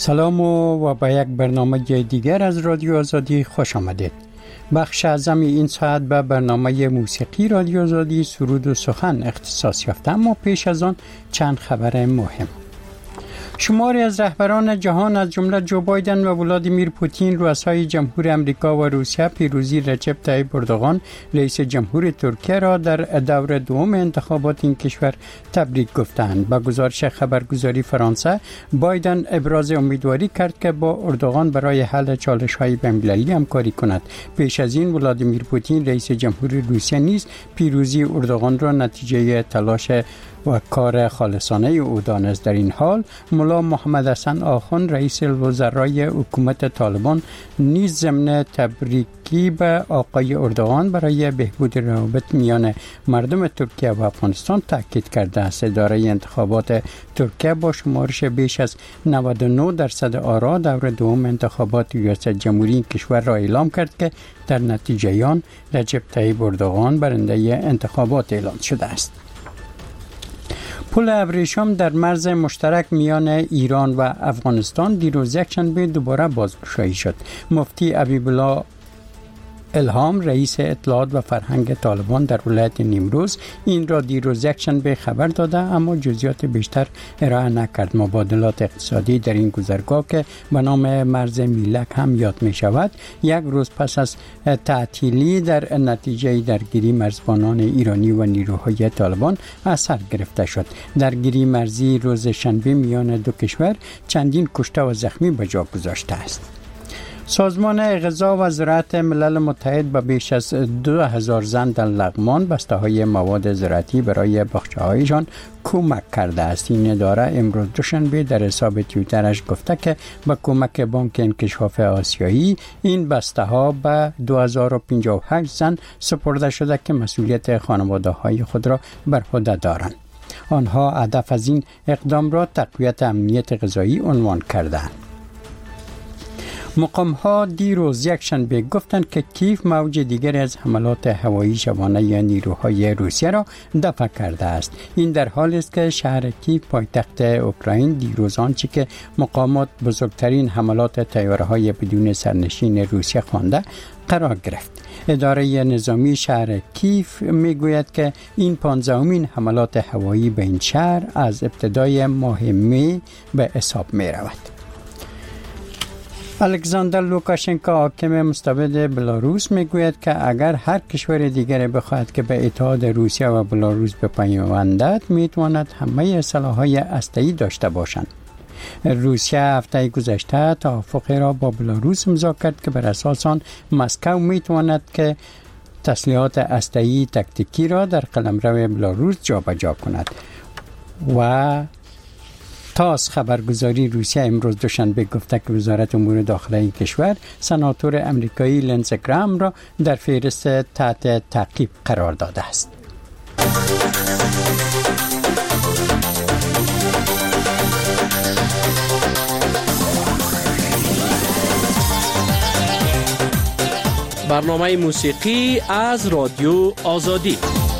سلام و به یک برنامه دیگر از رادیو آزادی خوش آمدید. بخش اعظم این ساعت به برنامه موسیقی رادیو آزادی سرود و سخن اختصاص یافته، اما پیش از آن چند خبر مهم. شماری از رهبران جهان از جمله جو بایدن و ولادیمیر پوتین رؤسای جمهور امریکا و روسیه پیروزی رجب طیب اردوغان رئیس جمهور ترکیه را در دور دوم انتخابات این کشور تبریک گفتند. با گزارش خبرگزاری فرانسه، بایدن ابراز امیدواری کرد که با اردوغان برای حل چالش‌های بین‌المللی همکاری کند. پیش از این ولادیمیر پوتین رئیس جمهور روسیه نیز پیروزی اردوغان را نتیجه تلاش و کار خالصانه او دانست. در این حال ملا محمد حسن آخوند رئیس الوزرای حکومت طالبان نیز ضمن تبریکی به آقای اردوغان برای بهبود روابط میان مردم ترکیه و افغانستان تاکید کرده است. اداره انتخابات ترکیه با شمارش بیش از 99% آرا دور دوم انتخابات ریاست جمهوری کشور را اعلام کرد که در نتیجه آن رجب طیب اردوغان برنده انتخابات اعلام شده است. پل ابریشم در مرز مشترک میان ایران و افغانستان دیروز یکشنبه دوباره بازگشایی شد. مفتی حبیبالله الهام رئیس اطلاعات و فرهنگ طالبان در ولایت نیمروز این را دیروز یکشنبه خبر داده، اما جزئیات بیشتر ارائه نکرد. مبادلات اقتصادی در این گذرگاه که به نام مرز میلک هم یاد می شود، یک روز پس از تعطیلی در نتیجه درگیری مرزبانان ایرانی و نیروهای طالبان اثر گرفته شد. درگیری مرزی روز شنبه میان دو کشور چندین کشته و زخمی به جا گذاشته است. سازمان غذا و زراعت ملل متحد به بیش از 2000 زن در لغمان بسته‌های مواد زراعتی برای باغچه‌هایشان کمک کرده است. این اداره امروز دوشنبه در حساب توییترش گفته که با کمک بانک انکشاف آسیایی این بسته‌ها به 2058 زن سپرده شده که مسئولیت خانواده‌های خود را بر عهده دارند. آنها هدف از این اقدام را تقویت امنیت غذایی عنوان کردند. مقام‌ها دیروز یکشنبه گفتند که کیف موج دیگری از حملات هوایی شبانه نیروهای روسیه را دفع کرده است. این در حالی است که شهر کیف پایتخت اوکراین دیروز آنچه که مقامات بزرگترین حملات طیاره‌های بدون سرنشین روسیه خوانده قرار گرفت. اداره نظامی شهر کیف میگوید که این 15مین حملات هوایی به این شهر از ابتدای ماه می به حساب می رود. الکساندر لوکاشنکو حاکم مستبد بلاروس میگوید که اگر هر کشور دیگری بخواهد که به اتحاد روسیه و بلاروس بپیوندد میتواند همه سلاح‌های هسته‌ای داشته باشند. روسیه هفته گذشته توافقی را با بلاروس امضا کرد که بر اساس آن مسکو میتواند که تسلیحات هسته‌ای تاکتیکی را در قلمرو بلاروس جابجا کند. و تاس خبرگزاری روسیه امروز دوشنبه گفته که وزارت امور داخلی این کشور سناتور امریکایی لینزی گرام را در فهرست تحت تعقیب قرار داده است. برنامه موسیقی از رادیو آزادی.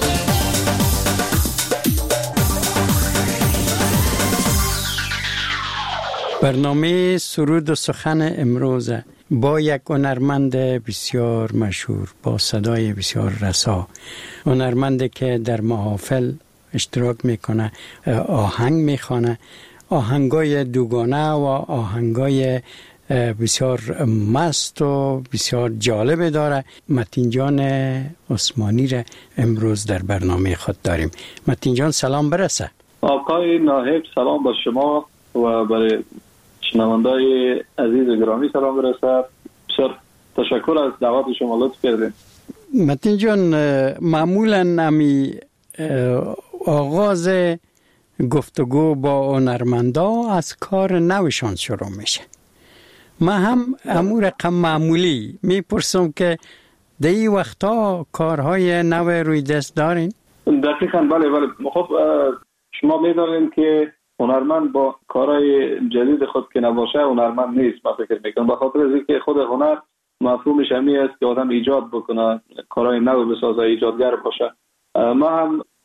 برنامه سرود و سخن امروز با یک هنرمند بسیار مشهور با صدای بسیار رسا، هنرمندی که در محافل اشتراک میکنه، آهنگ میخوانه، آهنگای دوگانه و آهنگای بسیار مست و بسیار جالب داره. متین جان عثمانی را امروز در برنامه خود داریم. متین جان سلام برسه. آقای ناهب سلام با شما و برای شنوندای عزیز گرامی سلام برسه. بسیار تشکر از دعوت شما، لطف کردین. متین جان، معمولا همی آغاز گفتگو با هنرمندا از کار نوشان شروع میشه. من هم امور رقم معمولی میپرسم که در این وقتا کارهای نو روی دست دارین؟ دقیقاً بله. خب شما میدونین که هنرمند با کارهای جدید خود که نباشه هنرمند نیست. من فکر میکنم به خاطر اینکه خود هنر مفهومش همین است که آدم ایجاد بکنه، کارهای نو بسازه، ایجادگر باشه. ما هم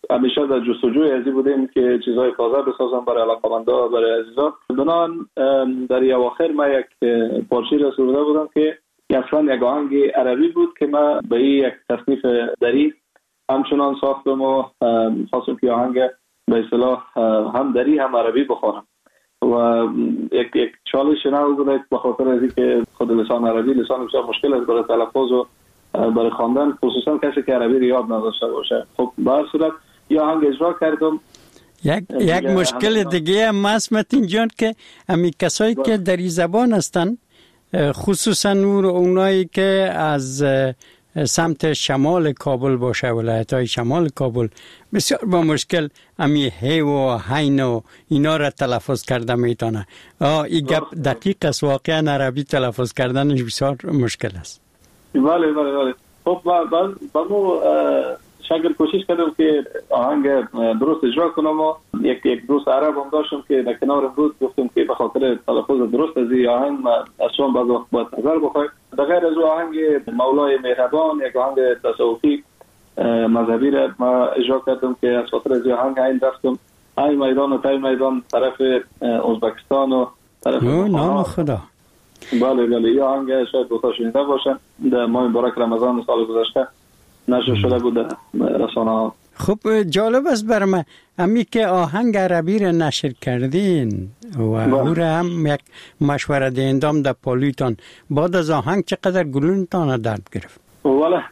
همیشه در جستجوی ازی بودیم که چیزهای تازه بسازم برای علاقه‌مندا، برای عزیزان. بنان در اواخر ما یک پارچه را سروده بودم که اصلا یک آهنگ عربی بود که ما به یک تصنیف دری همچنان ساختم و خواستم که آهنگ به اصطلاح هم دری هم عربی بخوانم و یک چالش نو بود به خاطر از اینکه خود لسان عربی لسان بسیار مشکل است برای تلفظ و برای خواندن، خصوصا کسی که عربی یاد نداشته باشه. خب به هر صورت یا آهنگ اجرا کردم. یک مشکل دیگه هم متین جان که همین کسایی که دری زبان هستن، خصوصا اونایی که از سمت شمال کابل باشه، ولایت‌های شمال کابل، بسیار با مشکل امی هی و هین و اینا را تلفظ کرده میتونه. این گپ دقیق است، واقعا عربی تلفظ کردنش بسیار مشکل است. بله. خب با شاگرد کوشش کردم که آهنگ درست اجرا کنم و یک دوست عرب هم داشتم که در کنار بود، گفتم که به خاطر تلفظ درست از این آهنگ اصلا بعض وقت باید نظر بخوای. در غیر از آهنگ مولای مهربان، یک آهنگ تصوفی مذهبی را ما اجرا کردم که از خاطر از آهنگ این رفتم ای میدان و تای میدان طرف ازبکستان و طرف نام خدا. بله این آهنگ شاید دوتا شنیده باشن، در ماه مبارک رمضان سال گذشته نشر شده بود رسانه ها. خب جالب است برای من امی که آهنگ عربی را نشر کردین و او را هم یک مشوره دهندام در پالویتان، بعد از آهنگ چقدر گلونتان درد گرفت؟ والا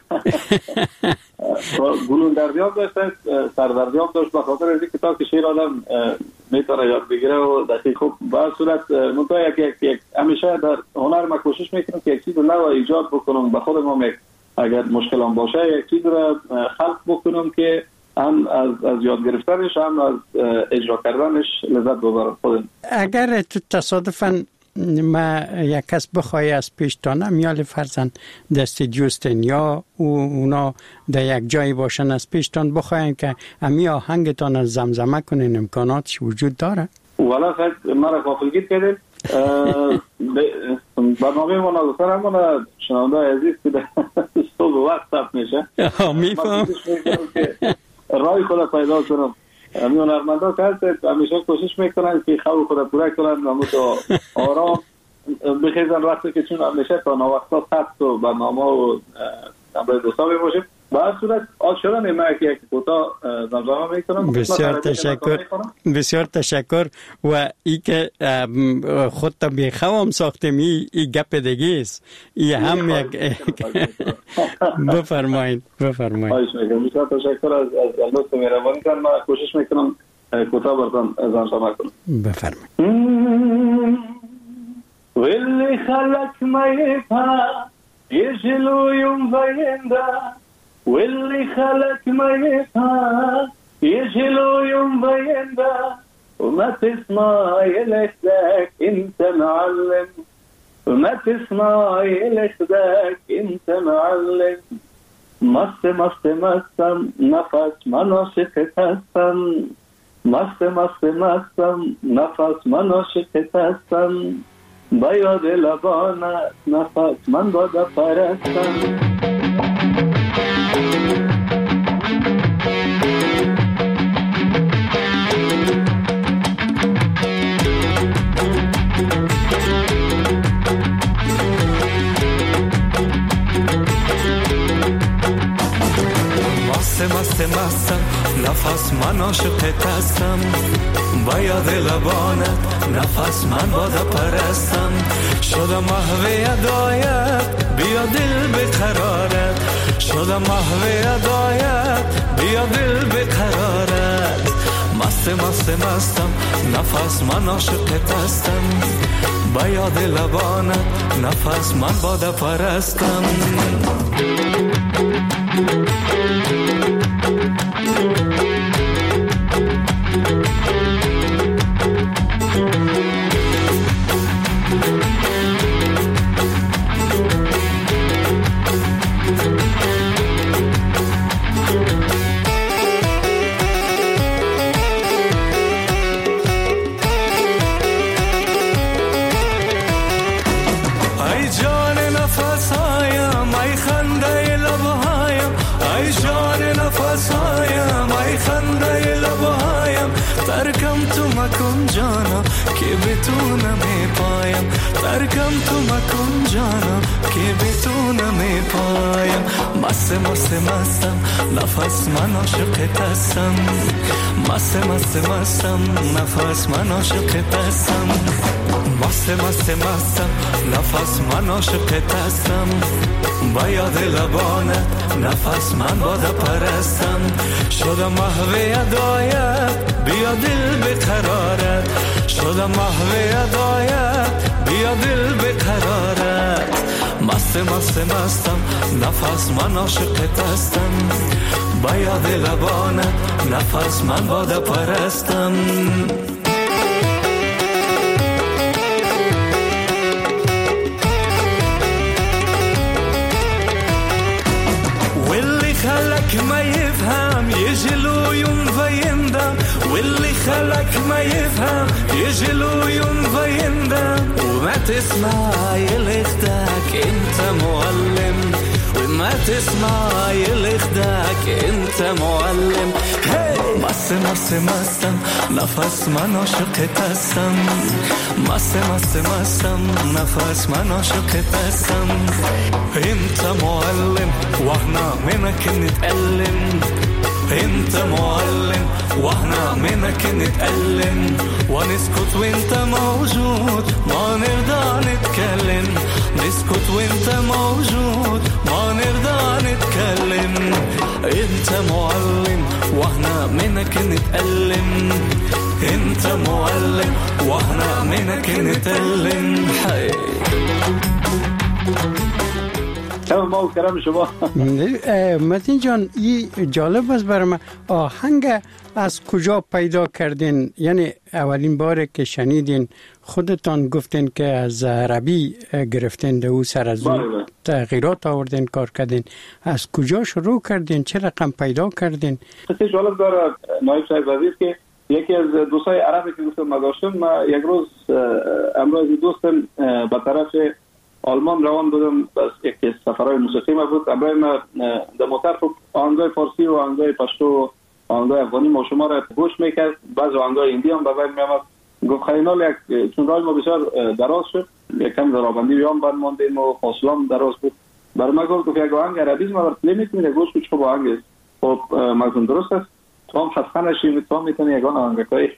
گلون دردیاب داشت، سردردیاب داشت، به خاطر از اینکه تا که شعر آدم میتونه یاد بگیره و دقیق. خب به هر صورت منتها یک همیشه در هنر ما کوشش میکنم که یک چیز نو ایجاد بکنم، به خودم اگر مشکل هم باشه یک چیز را خلق بکنم که هم از یاد گرفتنش هم از اجرا کردنش لذت ببرم خودم. اگر تو تصادفاً ما یک کس بخوای از پیشتانه میال فرزن دست جوستن یا اونا در یک جایی باشن از پیشتان بخواین که امی آهنگتان از زمزمه کنین، امکاناتش وجود داره؟ والا خیلی مرا غافلگیر کردید. برنامه ما نگفتن همون شنونده عزیز که در صبح وقت ثبت میشه، میفهم رای خود پیدا کنم. همیون هنرمندا که همیشه کوشش میکنن که خواب خود پوره کنن و آرام بخیزن وقتی که چون همیشه تا نوقتا ثبت و برنامه و نمبر دوستا باشیم. به هر صورت آشران ما یک کوتاه زمزمه میکنم. بسیار تشکر و ای که خود تا بیخوام ساختم ای گپ دیگه است. ای هم یک بفرمایید. بسیار تشکر از لطف مهربانی کردن. من کوشش میکنم کوتاه براتون زمزمه کنم. بفرمایید. واللي خلق ما يفهم يجلو يوم بيندا، واللي خلق ما يفهم يجلو يوم بيندا، وما تسمع يلحدك انت معلم، وما تسمع يلحدك انت معلم. مست مست مستم نفس من عاشقت هستم، مست مست مستم نفس من عاشقت هستم، با یاد لبانت نفس من بادا پرستم. مست مستم نفس من عاشقت هستم، با یاد لبانت نفس من بادا پرستم. شدم محو ادایت بیا دل بقرارت، شدم محو ادایت بیا دل بقرارت. مست مستم نفس من عاشقت هستم، با یاد لبانت نفس من بادا پرستم. مکن جانا که به تو نمیپایم، ترکم تو مکن جانا که به تو نمیپایم. مست مست مستم نفس من عاشقت هستم، مست مست مستم نفس من عاشقت هستم، مست مست مستم نفس من عاشقت هستم. با یاد لبانت نفس من باده پرستم، شدم محو ادایت بیا دل بقرارت، شدم محو ادایت بیا دل بقرارت. مست مست مستم نفس من عاشقت هستم، با یاد لبانت نفس من باده پرستم. خلق ما يفهم يجلو يوم فيندم، واللي خلق ما يفهم يجلو يوم فيندم. وما تسمع يلخدك انت معلم، وما تسمع يلخدك انت معلم. مست مست مستم نفس من عاشقت هستم، مست مست مستم نفس من عاشقت هستم. انت معلم واحنا منك نتألم، انت معلم واحنا منك نتألم. ونسكت وانت موجود ما نرضى نتكلم، نسكت وانت موجود ما نرضى نتكلم. انت معلم واحنا منك نتألم، انت معلم واحنا منك نتألم. ما کرم شما. متین جان این جالب است برای من، آهنگ از کجا پیدا کردین؟ یعنی اولین بار که شنیدین خودتان گفتین که از عربی گرفتین دو سر از اون تغییرات آوردین کار کردین، از کجا شروع کردین؟ چه رقم پیدا کردین؟ خیلی جالب داره نایب صاحب عزیز که یکی از دوستای عربی که گفتم ما داشتم، ما یک روز امروز دوستم به طرف آلمان روان بودم، بس یک سفرهای موسیقی ما بود. امروز ما در موتر آهنگای فارسی و آهنگای پشتو و آهنگای افغانی ما شما را گوش میکرد، بعض آهنگای هندی هم به وای میامد. گفت خیلی یک چون راه ما بسیار دراز شد، یکم درابندی بیام بعد ماندیم و فاصله هم دراز بود. برای ما گفت یک آهنگ عربی ما را پلی میکنید گوش کچ خوب آهنگ است. خب مازون درست است، تو هم خسته نشید، تو هم میتونی یگان آهنگای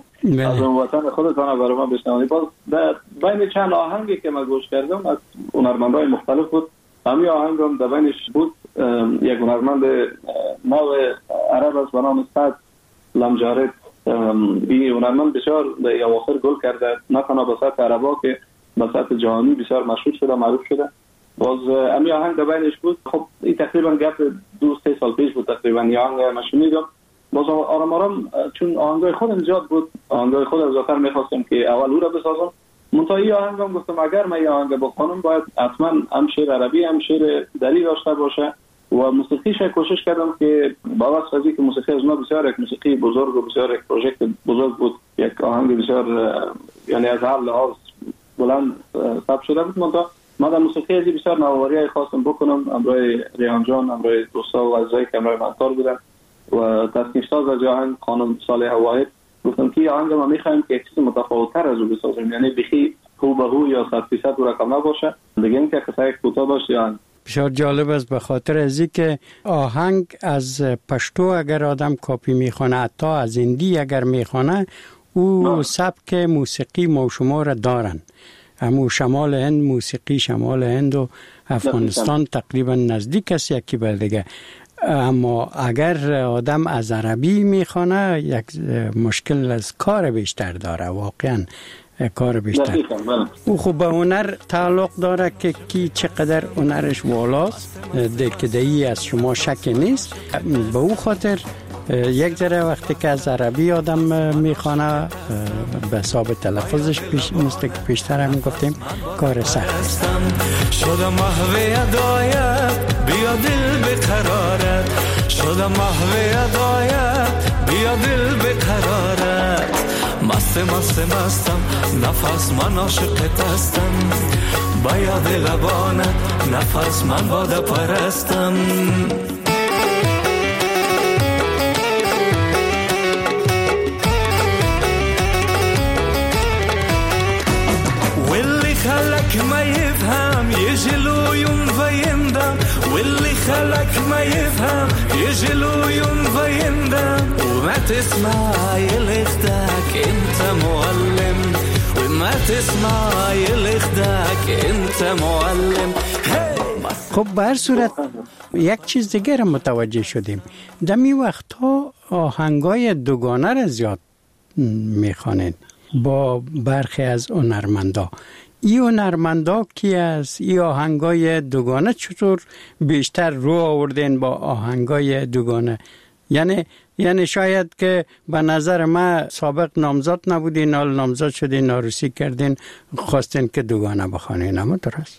از اون وطن خودتان برای ما بشنوید. باز در بین چند آهنگی که من گوش کردم از هنرمندای مختلف بود، همین آهنگ هم در بینش بود. یک هنرمند نو عرب است به نام سعد لمجارد. این هنرمند بسیار در اواخر گل کرده، نه تنها به سطح عربا که به سطح جهانی بسیار مشهور شده، معروف شده. باز همین آهنگ در بینش بود. خب این تقریبا گپ 2-3 سال پیش بود تقریبا این آهنگ من شنیدم. باز آرام آرام چون آهنگای خودم زیاد بود، آهنگای خودم زیادتر میخواستم که اول او را بسازم. منتهی آهنگم گفتم اگر من این آهنگ بخونم باید حتما هم شعر عربی هم شعر دری داشته باشه و موسیقیش کوشش کردم که با واسه که موسیقی از ما بسیار یک موسیقی بزرگ و بسیار یک پروژکت بزرگ بود، یک آهنگ بسیار یعنی از هر لحاظ بلند ثبت شده بود. من در موسیقی از بسیار نوآوری خواستم بکنم. امروی ریحان جان، امروی دوستا و عزیزایی که امروی منتور بودن و تصنیف ساز از آهنگ خانم صالح واحد گفتم که آهنگ ما می‌خوایم که چیز متفاوت‌تر از او بسازیم، یعنی بخی هو به هو یا 100% او رقم نباشه، دیگه اینکه قصه یک کوتاه باشه. یعنی بسیار جالب است به خاطر از اینکه آهنگ از پشتو اگر آدم کاپی میخونه، حتی از هندی اگر میخونه، او سبک موسیقی ما شما را دارن. همو شمال هند، موسیقی شمال هند و افغانستان تقریبا نزدیک است یکی بر دیگه. اما اگر آدم از عربی میخونه یک مشکل از کار بیشتر داره، واقعا کار بیشتر. او خب به هنر تعلق داره که کی چقدر هنرش والاست، دکدهی از شما شک نیست. به او خاطر یک ذره وقتی که از عربی آدم میخوانه به حساب تلفظش مثل که پیشتر هم گفتیم کار سخت. شدم محو ادایت بیا دل بقرارت، شدم محو ادایت بیا دل بقرارت. مست مست مستم نفس من عاشقت هستم، با یاد لبانت نفس من باده پرستم. خلق ما يفهم يجلويون فيندم وما تسمع يلخدك انت معلم وما تسمع يلخدك انت معلم. خب به هر صورت یک چیز دیگر متوجه شدیم، دمی وقتها آهنگای دوگانه را زیاد میخوانین با برخی از هنرمندا. این هنرمندا کی است؟ این آهنگای دوگانه چطور بیشتر رو آوردین با آهنگای دوگانه؟ یعنی شاید که به نظر من سابق نامزد نبودین، حال نامزد شدین، عروسی کردین، خواستین که دوگانه بخوانین، اما درست؟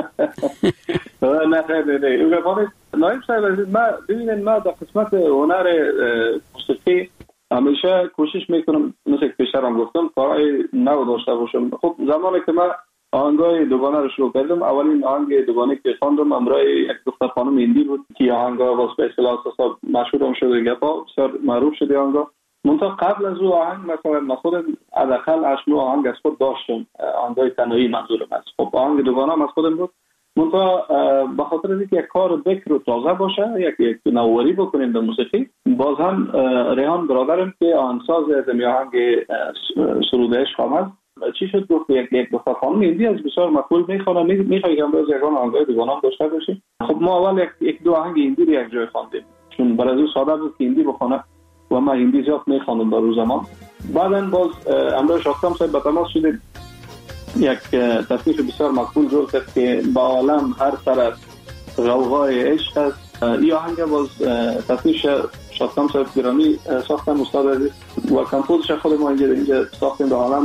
نه خیلی نایب صاحب عزیز، ببینید ما در قسمت هنر موسیقی همیشه کوشش میکنم مثل که پیشتر هم گفتم کارهای نو داشته باشم. خب زمانی که من آهنگای دوگانه رو شروع کردم، اولین آهنگ دوگانه که خواندم امرای یک دختر خانم هندی بود که آهنگا واسه به اصطلاح مشهور هم شده، گپا بسیار معروف شده آهنگا. منتها قبل از او آهنگ مثلا من خودم حداقل 8 آهنگ از خود داشتم، آهنگای تنهایی منظورم است. خب آهنگ دوگانه هم از خودم بود، منتها به خاطر اینکه یک کار بکر و تازه باشه، یک نوآوری بکنیم در موسیقی، باز هم ریحان برادرم که آهنگساز از آهنگ سرود عشق آمد چی شد، گفت یک دختر خانم هندی از بسیار مقبول میخوانه، میخوای که امروز یگان آهنگای دوگانه داشته باشیم. خب ما اول یک دو آهنگ هندی رو یک جای خواندیم، چون برای او ساده بود که هندی بخونه و ما هندی زیاد میخواندم در روز زمان. بعداً باز امروز شاکتم صاحب به تماس شدیم، یک تصنیف بسیار مقبول رو کرد که با عالم هر طرف غوغای عشق است. این آهنگ باز تصنیف شاکتم صاحب گرامی ساختن استاد عزیز و کمپوزش خود ما اینجا ساختیم با عالم.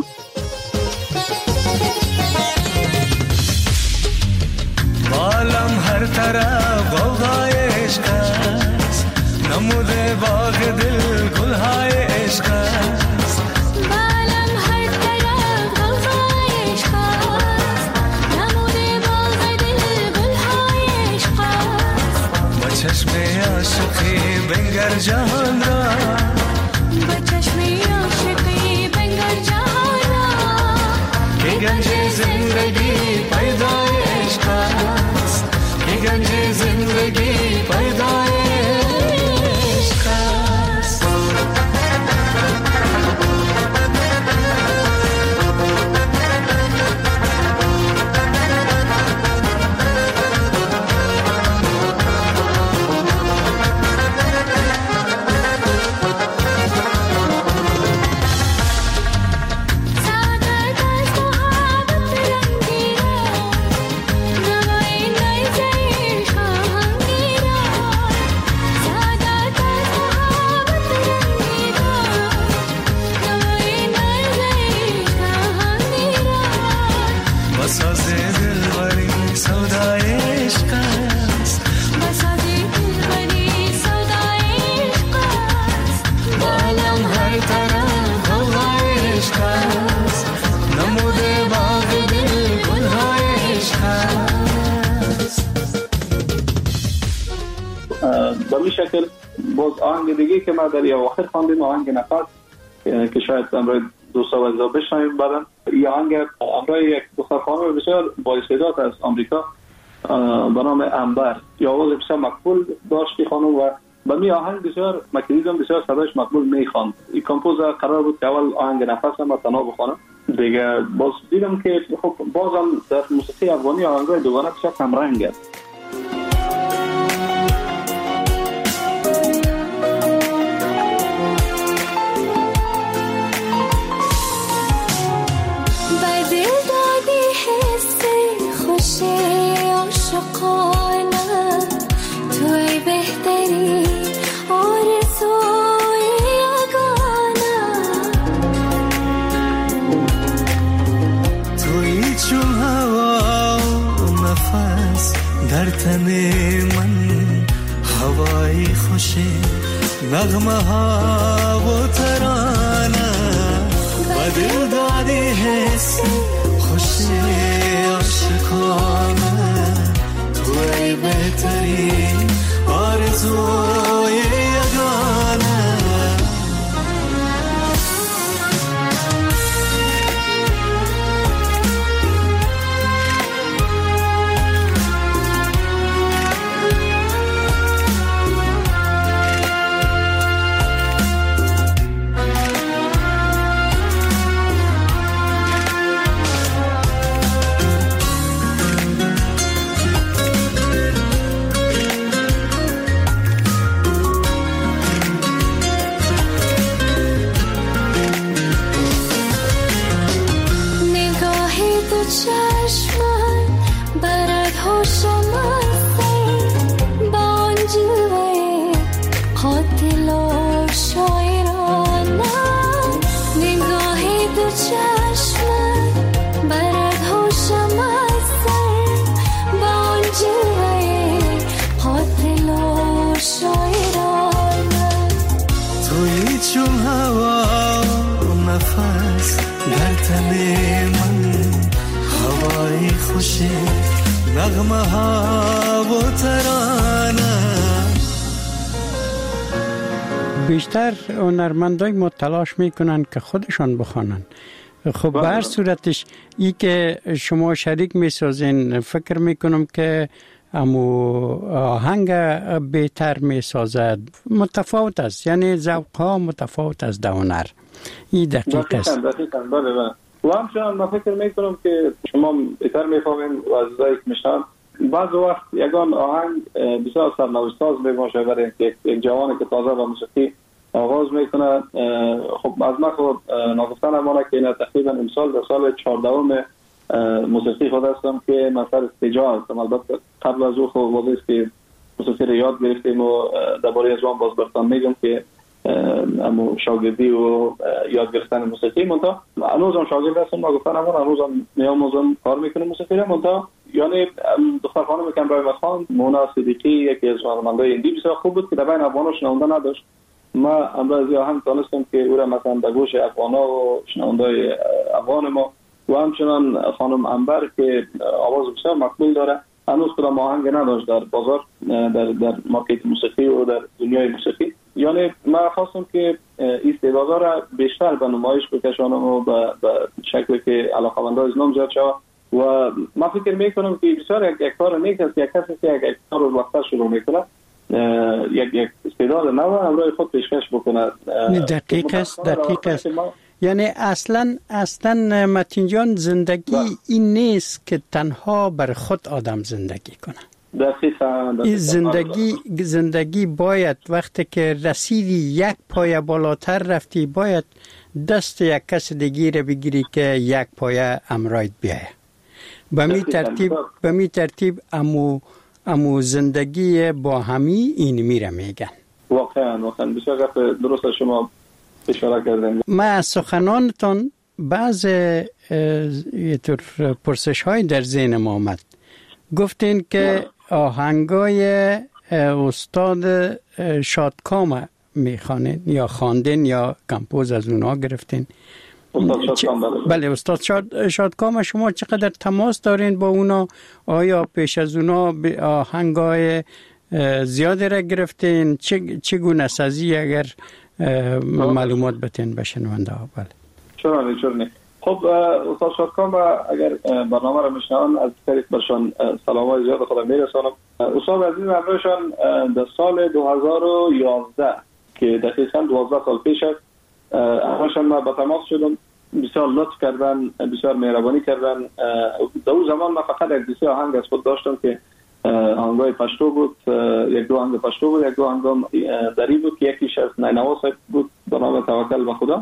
عالم هر طرف غوغای عشق است، نموده باغ دل گلهای عشق است. عالم هر طرف غوغای عشق است، نموده باغ دل گلهای عشق است. با چشم عاشقی بنگر جهان را، با چشم عاشقی بنگر جهان را، که گنج زندگی پیدای عشق است، که گنج زندگی پیدای عشق است. به می شکل باز آهنگ دیگه که ما در اواخر خواندیم، آهنگ نفس که شاید امروز دوستا و بشنویم بعداً. این آهنگ امروز یک دختر خانم بسیار با استعداد از آمریکا به نام انبر، یا آواز بسیار مقبول داشتی خانم و به می آهنگ بسیار مکریدم بسیار صداش مقبول میخواند. این کمپوزر قرار بود که اول آهنگ نفس هم تنها بخوانم دیگه، باز دیدم که خب بازم در موسیقی افغانی آهنگای دوگانه بسیار کم رنگ است. در تن من هوای خوش نغمه ها و ترانه، با دل دادی حس خوش عاشقانه، توی بهترین آرزوی یگانه. دل و شاعرانم نگاه دو چشمت برد هوشم از سر با اون جلوه دل و شاعرانم تویی چون هوا نفس در تن من هوای خوشی نغمه ها و ترانه. بیشتر هنرمندای ما تلاش میکنن که خودشان بخوانن. خب به هر صورتش ای که شما شریک میسازین فکر میکنم که امو آهنگ بهتر میسازد متفاوت است، یعنی ذوق ها متفاوت است در هنر. این دقیق است. دقیقاً بله. و همچنان من فکر میکنم که شما بهتر میفهمین و عزیزایی که میشنن بعض وقت یگان آهنگ بسیار سرنوشت‌ساز میباشه برای یک جوانی که تازه با موسیقی آغاز میکنه. خب از من خود ناگفتن امانه که این تقریبا امسال در سال 14 موسیقی خود هستم که من سر استجاع هستم. البته قبل از او خب واضح که موسیقی رو یاد گرفتیم و درباره از وان باز برتان میگم که امو شاگردی و یاد گرفتن موسیقی منتها هنوزم شاگرد هستم. ناگفتن امانه هنوزم میاموزم کار میکنم موسیقی رو. منتها یعنی دختر خانم کمرای مخان مونا صدیقی یکی از هنرمندای هندی بسیار خوب بود که در بین افغانا شنونده نداشت. ما امروز آهنگ دانستم که او را مثلا در گوش افغانا و شنوندای افغان ما و همچنان خانم انبر که آواز بسیار مقبول داره هنوز کدام آهنگ نداشت در بازار در مارکت موسیقی و در دنیای موسیقی. یعنی من خواستم که استعدادها را بیشتر به نمایش بکشانم و به شکلی که علاقه‌مندان از نام زیاد شود و من فکر میکنم که بسیار یک کار نیک است یک کسی که یک کار رو وقتا شروع میکنه یک استعداد نو امروز خود پیشکش بکنه. دقیق است. یعنی اصلا متین جان زندگی این نیست که تنها بر خود آدم زندگی کنه. دقیقاً. زندگی باید وقتی که رسیدی یک پایه بالاتر رفتی باید دست یک کس دیگه رو بگیری که یک پایه امراید بیایه. به می ترتیب امو زندگی با همی این میره میگن. واقعا بسیار درست شما اشاره کردین. ما از سخنانتان بعض پرسش های در ذهن ما آمد. گفتین که آهنگای استاد شادکام میخوانین یا خواندین یا کمپوز از اونا گرفتین؟ بله استاد شادکام شما چقدر تماس دارین با اونا؟ آیا پیش از اونا آهنگای زیاده را گرفتین؟ چگونه سازی اگر معلومات بتین بشنونده ها؟ بله چرا نه. خب استاد شادکام اگر برنامه را میشنون از طریق برشان سلامای زیاد خودم میرسانم. استاد عزیز همراهشان در سال 2011 که دقیقاً 12 سال پیش است همراهشان ما با تماس شدم. بسیار لطف کردن، بسیار مهربانی کردن. در اون زمان من فقط یک دیسی آهنگ از خود داشتم که آهنگای پشتو بود. یک دو آهنگ پشتو بود، یک دو آهنگ دری بود که یکیش از نینوا بود به نام توکل به خدا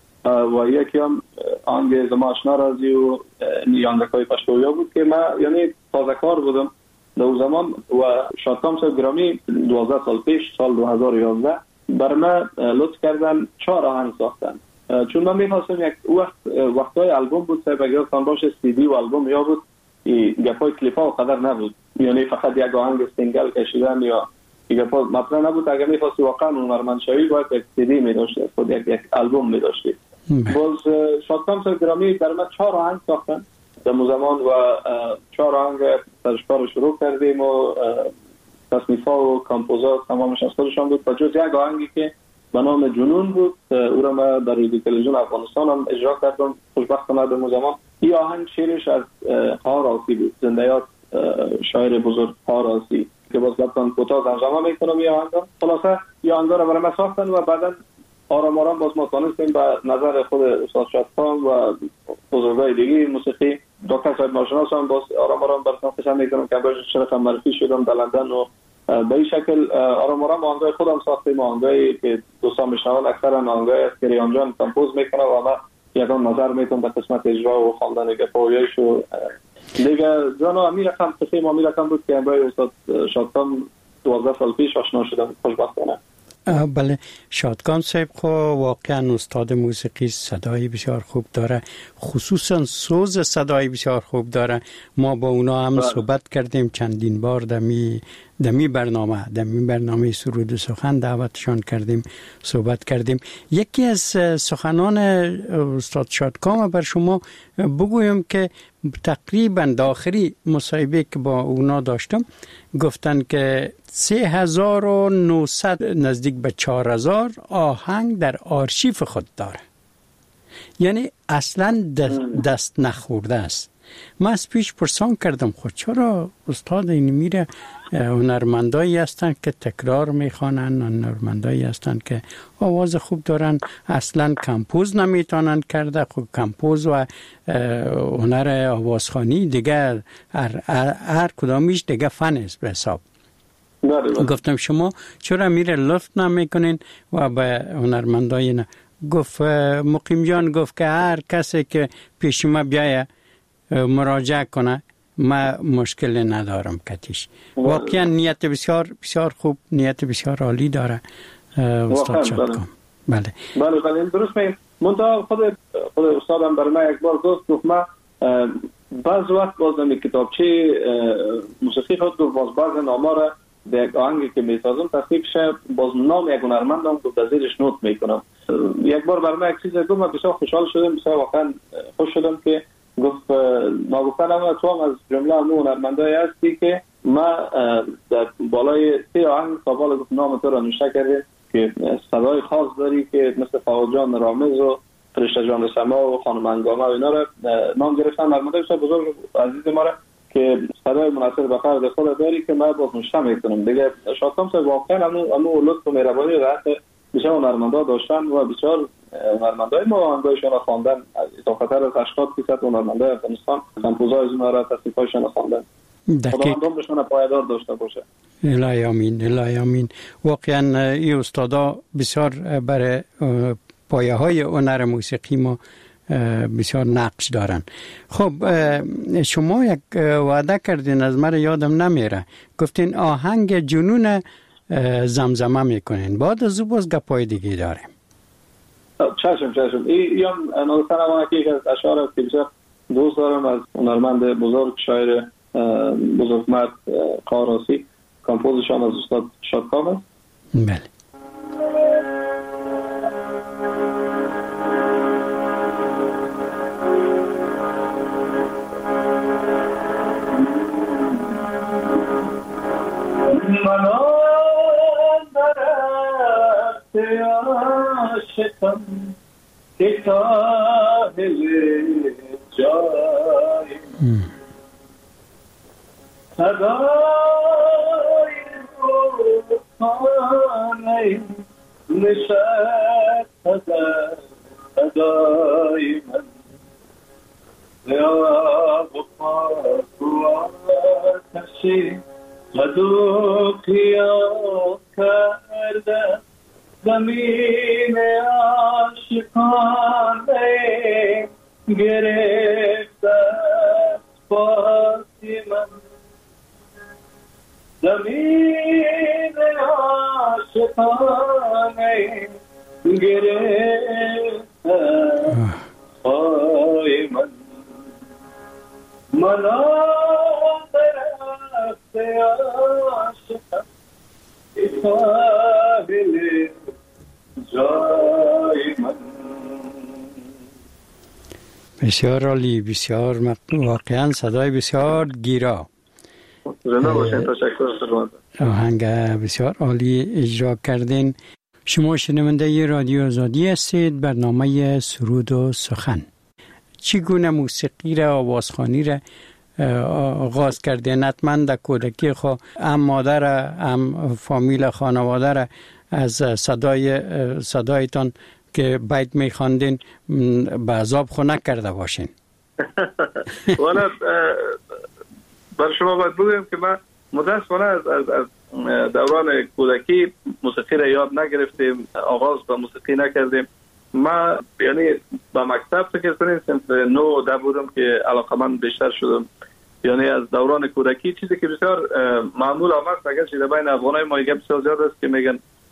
و یکی هم آهنگ زما آشنا رازی و آهنگای پشتویا بود که من یعنی تازه کار بودم در اون زمان و شادکام صاحب گرامی 12 سال پیش سال 2011 بر من لطف کردن 4 آهنگ ساختن. چون من می‌خواستم یک وقتای آلبوم بود صاحب اگر تان باشه سی دی و آلبوم یا بود گپای کلیپ‌ها قدر نبود، یعنی فقط یک آهنگ سینگل کشیدن یا گپا مطرح نبود. اگر می‌خواستی واقعا هنرمند شوی باید یک سی دی می‌داشتی، خود یک آلبوم می‌داشتی. باز شادکام صاحب گرامی در من 4 آهنگ ساختن در زمان و 4 آهنگ تشکار شروع کردیم و تصنیف‌ها و کامپوزات تمامش از خودشان بود و جز یک آهنگی که به نام جنون بود او را من در رادیو تلویزیون افغانستان هم اجرا کردم. خوشبختانه در زمان این آهنگ شعرش از قهار آسی بود، زنده‌یاد شاعر بزرگ قهار آسی که باز لطفاً کوتاه ترجمه میکنم این آهنگ. خلاصه این آهنگ را برای من ساختن و بعداً آرام آرام باز ما تانستیم به نظر خود استاد شادکام و بزرگای دیگه موسیقی دکتر صاحب ناشناس هم باز آرام آرام براتون خشم میکنم که باید شرف معرفی شدم در لندن و به این شکل آرام آرام آهنگای خودم ساختیم. آهنگایی که دوستان میشنون اکثرا آهنگای است که ریان جان کمپوز میکنه و من یکان نظر میتونم به قسمت اجرا و خواندن گپایش و دیگه جانا امیر رقم تخیم امیر رقم بود که با استاد شادکام 12 سال پیش آشنا شدم خوشبختانه. بله، شادکان صاحب خو واقعا استاد موسیقی، صدای بسیار خوب داره، خصوصا سوز صدای بسیار خوب داره. ما با اونا هم صحبت کردیم چندین بار دمی برنامه سرود و سخن دعوتشان کردیم، صحبت کردیم. یکی از سخنان استاد شادکام بر شما بگویم که تقریبا داخلی مصاحبه که با اونا داشتم گفتن که 3900 نزدیک به 4000 آهنگ در آرشیف خود داره، یعنی اصلا دست نخورده است. من از پیش پرسان کردم خود چرا استاد این میره، هنرمندایی هستند که تکرار میخوانن، هنرمندایی هستند که آواز خوب دارن، اصلا کمپوز نمیتونن کرده. خب کمپوز و هنر آوازخوانی دیگه هر کدامیش دیگه فن است به حساب. گفتم شما چرا میره لفت نمیکنین و به هنرمندای نه؟ گفت مقیم جان گفت که هر کسی که پیش ما بیایه مراجعه کنه ما مشکل ندارم کتیش. واقعا نیت بسیار بسیار خوب، نیت بسیار عالی داره استاد شادکام. بله درست میگم. منتها خود استادم برای من یک بار گفت ما بعض وقت باز نمی کتابچه موسیقی خود گفت باز نامه را به یک آهنگی که میسازم تصدیق شه باز نام یک هنرمندم گفت از زیرش نوت میکنم. یک بار برای من یک چیز گفت، من بسیار خوشحال شدم، بسیار واقعا خوش شدم که گفت ما گفتم تو هم از جمله همون هنرمندایی هستی که ما در بالای 3 آهنگ سابال گفت نام تو را نوشته کردیم که صدای خاص داری که مثل فاوجان رامز و فرشته جان سما و خانم انگامه و اینا را نام گرفتن. هنرمندای بسیار بزرگ عزیز ما را که صدای مناسب به فرد خود داری که من باز نوشته میکنم دیگه. شادکام صاحب واقعا همون لطف و مهربانی را بسیار هنرمندا داشتن و بسیار هنرمندای ما آهنگایشان را خواندن، اضافتر از 80% هنرمندای افغانستان کمپوزای از اونها را تصنیفایشان خواندن. خداوند بهشون پایدار داشته باشه. الهی آمین، الهی آمین. واقعا این استادا بسیار برای پایه های هنر موسیقی ما بسیار نقش دارن. خب شما یک وعده کردین از من یادم نمیره، گفتین آهنگ جنون زمزمه میکنین، بعد از او باز گپای دیگه داریم. چشم این نوستن اما که یک از اشعار است که بسیار دوست دارم از هنرمند بزرگ شاعر بزرگمرد قاراسی، کمپوزشان از استاد شادکام است. بله. عاشقم که ساحل جای صدای روحانه نشد صدای من یا بخاک و آتشی مدو قیام کرده زمین عاشقانه گرفته پاسی من، زمین عاشقانه گرفته پای من، منا درخت عاشقم ساحل جای من. بسیار عالی، بسیار واقعا صدای بسیار گیرا. زنده باشین، تشکر. آهنگ بسیار عالی اجرا کردین. شما شنونده رادیو آزادی هستید، برنامه سرود و سخن. چگونه موسیقی را، آوازخوانی را آغاز کردین؟ حتما در کودکی خود هم مادر هم فامیل خانواده را از صدایتان که بیت میخواندین به عذاب خو نکرده باشین؟ والا برای شما باید بگویم که من متاسفانه از دوران کودکی موسیقی را یاد نگرفتیم، آغاز به موسیقی نکردیم. من یعنی با مکتب فکر کنیم صنف 9 و 10 بودم که علاقمند بیشتر شدم. یعنی از دوران کودکی چیزی که بسیار معمول آمد، اگر چیزی بین افغانای ما گپ بسیار زیاد است که میگن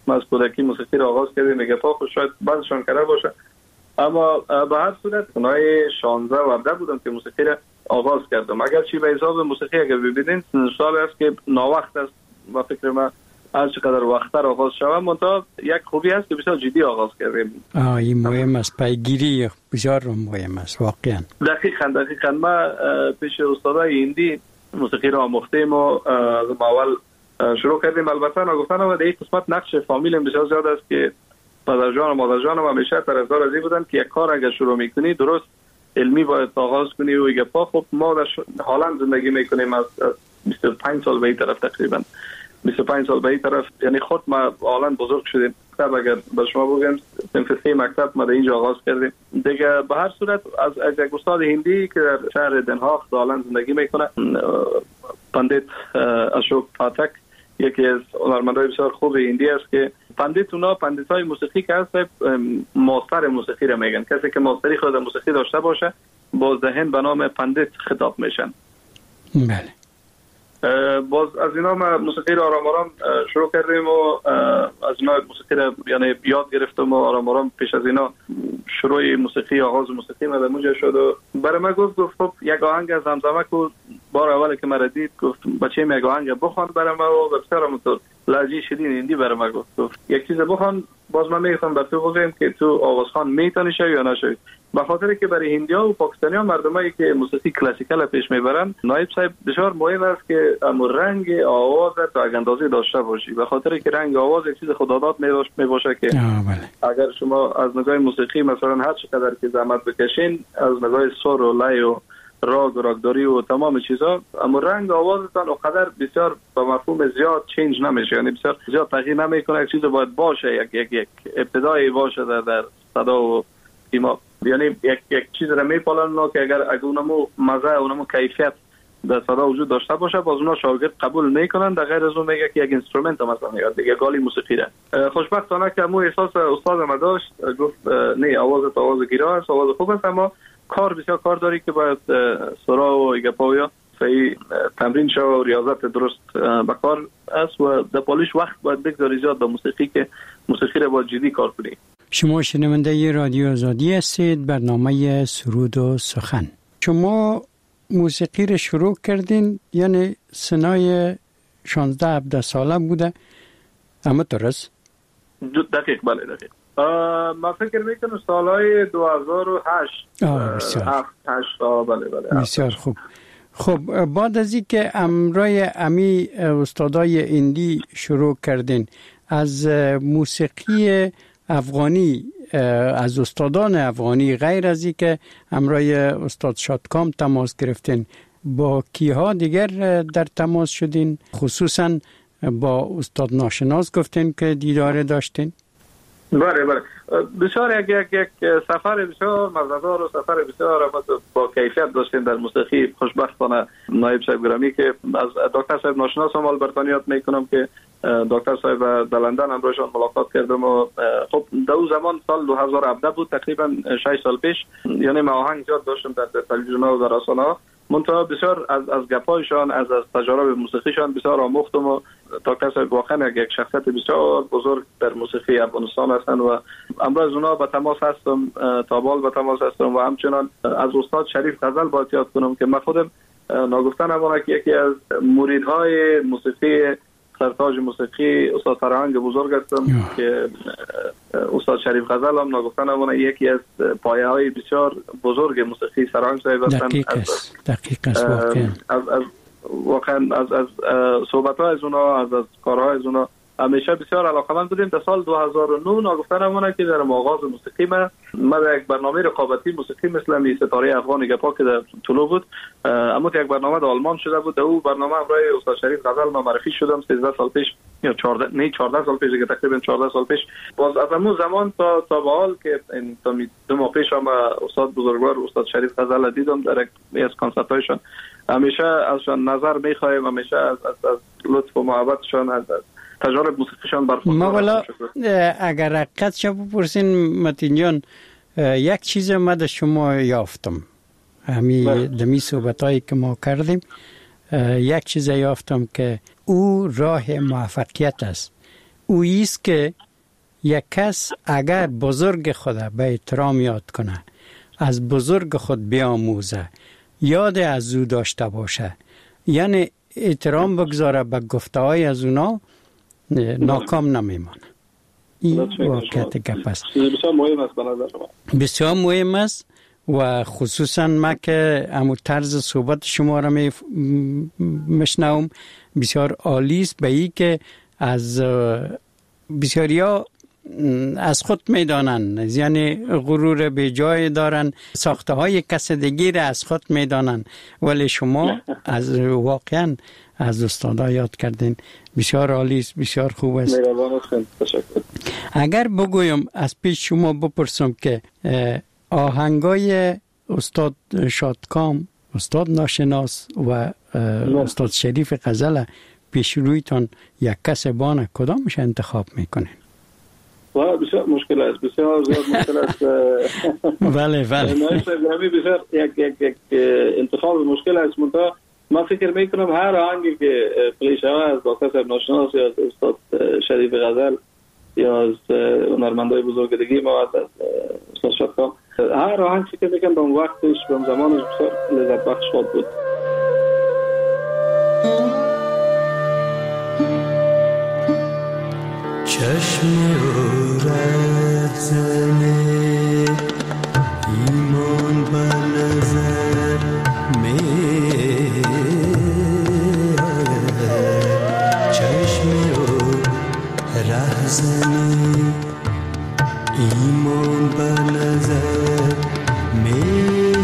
ما از کودکی موسیقی را آغاز کردیم. میگه پا خود شاید بعضشان کرده باشه، اما به هر صورت اونای 16 و 17 بودم که موسیقی را آغاز کردم. اگر چی به حساب موسیقی اگر ببینید سال است که ناوقت است و فکر من هر چقدر وقتر آغاز شوم، منتها یک خوبی هست که بسیار جدی آغاز کردیم. این مهم است، پیگیری بسیار مهم است واقعا. دقیقاً ما پیش استادای هندی موسیقی را آموختیم و از اول شروع کردیم. البته نگفتن و در این قسمت نقش فامیل بسیار زیاد است که پدرجان و مادرجانم همیشه طرفدار از این بودن که یک کار اگر شروع میکنی درست علمی باید آغاز کنی و دیگه خب ما در هلند زندگی میکنیم از 25 سال به این طرف، تقریبا 25 سال به این طرف، یعنی خود ما هلند بزرگ شدیم. اگر به شما بگم صنف 3 مکتب ما در اینجا آغاز کردیم دیگه. به هر صورت از یک استاد هندی که در شهر دنهاغ در هلند زندگی میکنه، پندیت اشوک پاتک، یکی از هنرمندان بسیار خوب هندی است که پندیتای موسیقی که هست ماستر موسیقی را میگن. کسی که ماستری خود موسیقی داشته باشه باز ذهن به نام پندیت خطاب میشن. بله. باز از اینا ما موسیقی را آرام آرام شروع کردیم و از اینا موسیقی را یعنی یاد گرفتم و آرام آرام پیش از اینا شروع موسیقی، آغاز موسیقی ما در اونجا شد و برای من گفت خب یک آهنگ از زمزمه کو بار اول که مرا دید گفت بچه یک آهنگ بخوان برای ما و بسیار همونطور لهجه شیرین هندی برای ما گفت یک چیز بخوان. باز من میگفتم بر تو بگم که تو آوازخوان میتونی شوی یا نشوی، به خاطر که برای هندی‌ها و پاکستانی‌ها مردمایی که موسیقی کلاسیکال پیش میبرن نایب صاحب بسیار مهم است که رنگ آواز تا یک اندازه داشته باشی، به خاطر که رنگ آواز یک چیز خداداد میباشه که اگر شما از نگاه موسیقی مثلا هر چقدر که زحمت بکشین از نگاه سر و لای و راگداری و تمام چیزا، اما رنگ آوازتان اونقدر بسیار با مفهوم زیاد چینج نمیشه، یعنی بسیار زیاد تغییر نمیکنه. یک چیز باید باشه، یک ابتدایی باشه در صدا و ایما، یعنی یک چیز را میپالن که اگر اونمو مزه اونمو کیفیت در صدا وجود داشته باشه باز اونا شاگرد قبول میکنن. در غیر از اون میگه که یک اینسترومنت مثلا یا دیگه گالی موسیقی را. خوشبختانه که مو احساس استاد ما داشت، گفت نه آواز گیرا است، آواز خوب است، اما کار بسیار کار داری که باید سرا و ایگپاویا صحیح تمرین شو و ریاضت درست بکار است و در پالیش وقت باید بگذاری زیاد به موسیقی که موسیقی را باید جدی کار کنی. شما شنونده رادیو آزادی هستید، برنامه سرود و سخن. شما موسیقی را شروع کردین یعنی سنای 16-17 ساله بوده، اما درست؟ دقیق، بله دقیق. ما فکر میکنم سالهای 2008 بله. بسیار خوب. خب بعد از این که امرای امی استادای هندی شروع کردین، از موسیقی افغانی، از استادان افغانی غیر از این که امرای استاد شادکام تماس گرفتین، با کیها دیگر در تماس شدین؟ خصوصا با استاد ناشناس گفتین که دیدار داشتین؟ بله بسیار یک سفر بسیار مزه‌دار و سفر بسیار با کیفیت داشتیم در موسیقی. خوشبختانه نایب صاحب گرامی که از دکتر صاحب ناشناس هم البته یاد میکنم که دکتر صاحب در لندن همراهشان ملاقات کردم و خب در اون زمان سال 2017 بود، تقریبا 6 سال پیش، یعنی ما آهنگ زیاد داشتم در تلویزیون و در رسانه‌ها، منتها بسیار از گپایشان از تجارب موسیقیشان بسیار آموختم و دکتر صاحب واقعا یک شخصیت بسیار بزرگ در موسیقی افغانستان هستند و امروز اونا به تماس هستم، تابال به تماس هستم و همچنان از استاد شریف غزل باید یاد کنم که من خودم ناگفتن نمونه که یکی از مریدهای موسیقی سرتاج موسیقی استاد فرهنگ بزرگ هستم که استاد شریف غزل هم ناگفتن نمونه یکی از پایه های بسیار بزرگ موسیقی سرهنگ صاحب هستند. دقیق است واقعا از صحبت های از اونا، از کارهای از اونا همیشه بسیار علاقه‌مند بودیم. در سال 2009 ناگفتن نمونه که در آغاز موسیقی ما در یک برنامه رقابتی موسیقی مثل ستاره افغان گپا که در طلوع بود، اما یک برنامه در آلمان شده بود، در اون برنامه برای استاد شریف غزل ما معرفی شدم 13 سال پیش یا 14 سال پیش دیگه، تقریبا 14 سال پیش. باز از اون زمان تا به حال که تا 2 ماه پیش هم استاد بزرگوار استاد شریف غزل دیدم در یک از کنسرت‌هایشان. همیشه ازشان نظر می‌خوایم، همیشه از لطف و محبتشان، از تجارب موسیقیشان برخوردار. ما والا اگر حقیقت شو بپرسین متین جان، یک چیز ما در شما یافتم همین دمی صحبتایی که ما کردیم، یک چیز یافتم که او راه موفقیت است اویست که یک کس اگر بزرگ خود به احترام یاد کنه، از بزرگ خود بیاموزه، یاد از او داشته باشه، یعنی احترام بگذاره به گفته های از اونا، ناکام نمیمانه. این واقعیت گپ است. بسیار مهم است به نظر من. بسیار مهم است و خصوصا ما که همون طرز صحبت شما را میشنوم بسیار عالی است، به این که از بسیاریا از خود میدانن، یعنی غرور به جای دارن، ساخته های کس دیگه را از خود میدانن، ولی شما از واقعا از استادا یاد کردین. بسیار عالی است، بسیار خوب است. مهربان هستین. تشکر. اگر بگویم از پیش شما بپرسم که آهنگای استاد شادکام، استاد ناشناس و استاد شریف غزل پیش رویتان یک کس بانه، کدامش انتخاب میکنین؟ بسیار مشکل است، بسیار زیاد مشکل است. بله بسیار یک انتخاب مشکل است. من فکر میکنم هر آهنگی که پلی شود از با کس ناشناس یا از استاد شریف غزل یا از هنرمندای بزرگ دیگه ما از استاد شادکام، هر آهنگ فکر میکنم به اون وقتش به اون زمانش بسیار لذت بخش خود بود. چشم او رهزنه ایمان به نظر می آید، چشم او رهزنه ایمان به نظر می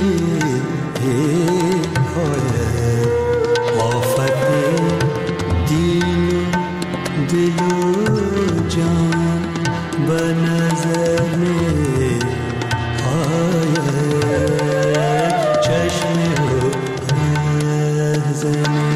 آید، آفت دل و جان به نظر می آید، چشم او رهزنه.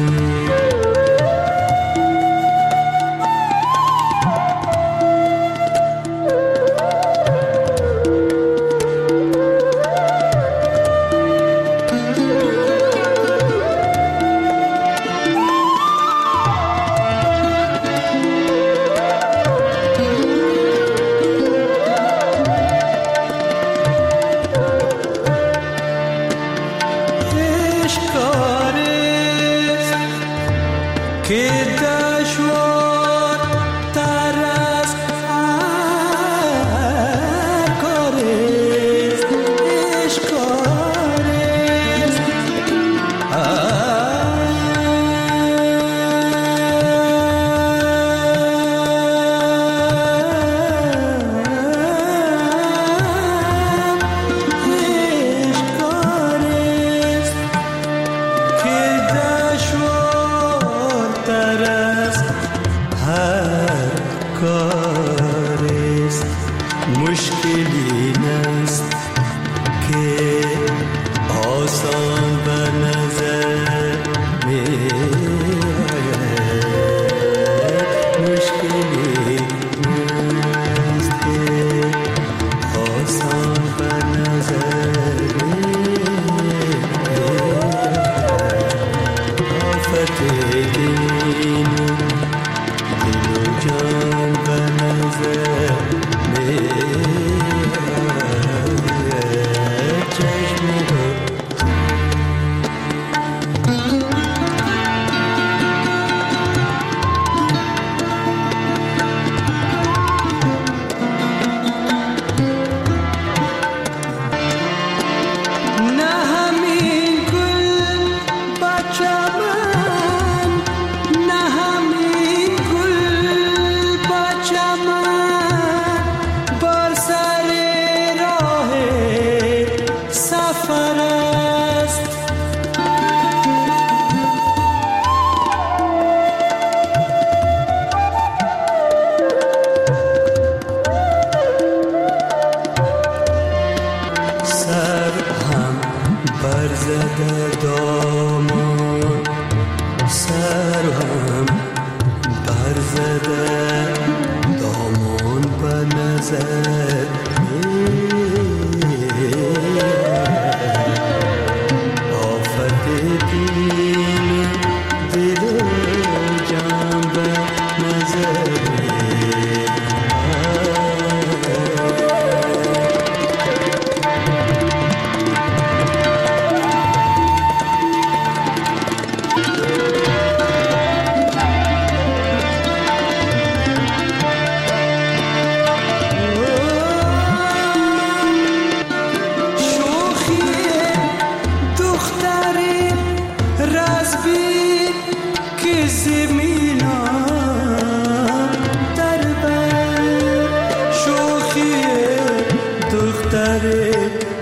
دل و جان به نظر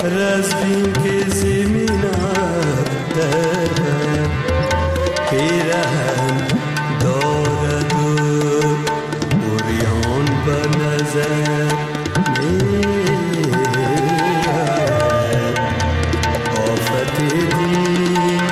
رزبین که زمینم در بر پیرهن دارد و اوریان به نظر میاد آفت دین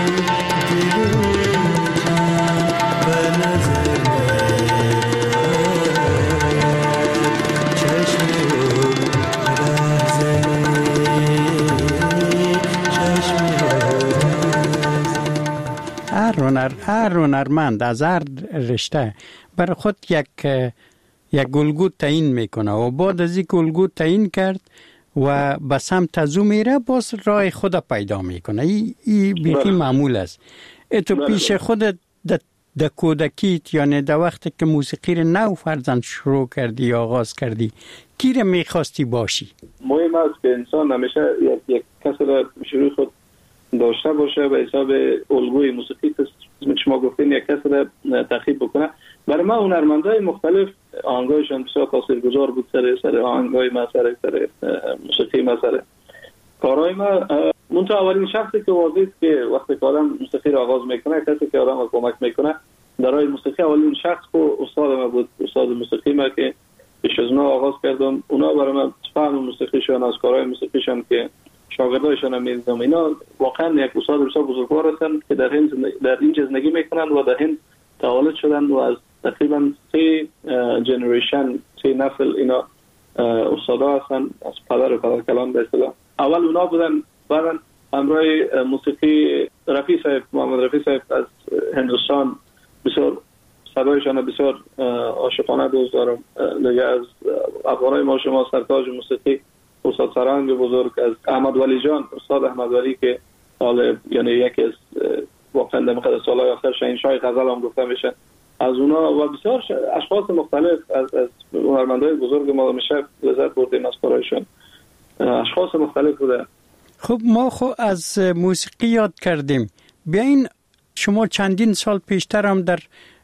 هر هنرمند از هر رشته برای خود یک الگو تعیین میکنه و بعد از این الگو تعیین کرد و به سمت از او میره باز راه خود پیدا میکنه. این بیخی معمول است. تو پیش خودت در کودکیت یعنی در وقتی که موسیقی رو نو فرزند شروع کردی یا آغاز کردی کی رو میخواستی باشی؟ مهم است که انسان همیشه یک کسی را شروع خود داشته باشه به حساب الگوی موسیقی که شما گفتین یک کسی را تخیب بکنه. برای ما هنرمندای مختلف آهنگایشان بسیار تاثیرگذار بود سر آهنگای ما، سر موسیقی ما، سر کارهای ما. منتها اولین شخصی که واضح که وقتی که آدم موسیقی را آغاز میکنه، کسی که آدم را کمک میکنه در راه موسیقی، اولین شخص که استاد ما بود، استاد موسیقی ما که پیش از اونا آغاز کردم. اونا برای من فهم موسیقیشون از کارهای موسیقیشون که شاگردایشان هم می‌دیدم، اینا واقعا یک استاد بسیار بزرگوار هستند که در این زندگی میکنن و در هند تولد شدن و از تقریبا 3 جنریشن 3 نسل اینا استادا هستن از پدر و پدرکلان به اصطلاح. اول اونا بودن، بعدا همراه موسیقی رفیع صاحب، محمد رفیع صاحب از هندوستان، بسیار صدایشان بسیار عاشقانه دوست دارم. دیگه از افغانای ما شما سرتاج موسیقی استاد سرانگ بزرگ، از احمد ولی جان، استاد احمد ولی که حالا یعنی یکی از واقعا در مقدار سالهای آخر شاهنشاه غزل هم گفته میشه، از اونا و بسیار اشخاص مختلف از هنرمندای بزرگ ما میشه لذت بردیم از کارایشون. اشخاص مختلف بوده. خب ما از موسیقی یاد کردیم. بیاین شما چندین سال پیشتر هم در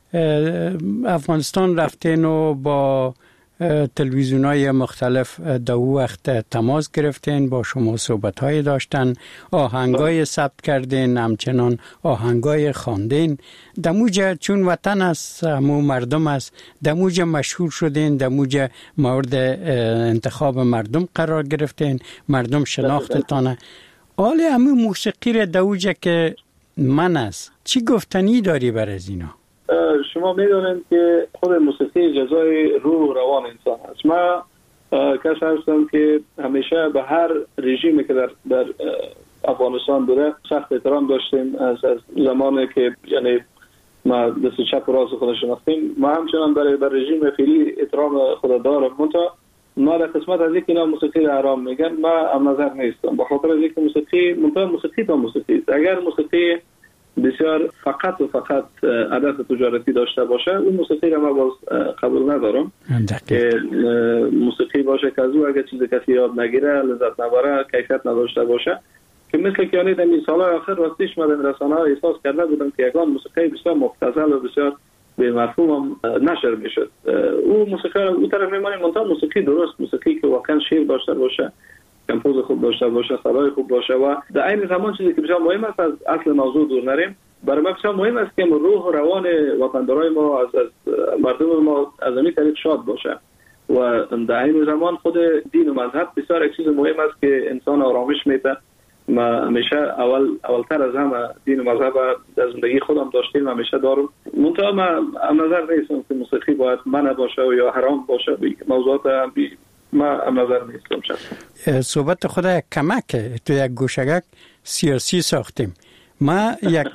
افغانستان رفتین و با تلویزیون‌های مختلف در او وقت تماس گرفتین، با شما صحبت‌های داشتن، آهنگای ثبت کردین، همچنان آهنگای خواندین. دموجه چون وطن است، همو مردم است، دموجه مشهور شدین، دموجه مورد انتخاب مردم قرار گرفتین، مردم شناختتانه. حال همو موسیقی را دموجه که من است، چی گفتنی داری بر از اینا؟ شما میدونید که خود موسیقی جزای روح و روان انسان است. من کسی هستم که همیشه به هر رژیمی که در افغانستان بوده سخت احترام داشتیم. از زمانی که یعنی ما دست چپ و راست خود شناختیم، ما همچنان برای رژیم فعلی احترام خود دارم. منتها ما در قسمت از اینکه اینا موسیقی حرام میگن، ما هم نظر نیستم، به خاطر اینکه موسیقی تا موسیقی است. اگر موسیقی بسیار فقط هدف تجارتی داشته باشه، اون موسیقی را من باز قبول ندارم. که موسیقی باشه که از او اگر چیز کسی یاد نگیره، لذت نبره، کیفیت نداشته باشه، که مثل که در این سالهای آخر راستیش من در رسانه ها احساس کرده بودم که یکان موسیقی بسیار مبتذل و بسیار به مفهوم نشر میشد. او موسیقی را اون طرف میمانیم، منتها موسیقی درست، موسیقی که واقعا شعر داشته باشه، کمپوز خوب داشته باشه، صدای خوب باشه و در این زمان چیزی که بسیار مهم است، از اصل موضوع دور نریم، برای ما بسیار مهم است که روح و روان وطندارای ما از مردم ما از همین طریق شاد باشه و در این زمان خود دین و مذهب بسیار یک چیز مهم است که انسان آرامش میده. ما همیشه اولتر از همه دین و مذهب در زندگی خودم داشتیم، همیشه دارم. منتها من نظر نیستم که موسیقی باید منع باشه و یا حرام باشه. موضوعات ما نظر نیستم. صحبت خود کمک تو یک گوشگک سیاسی ساختیم. ما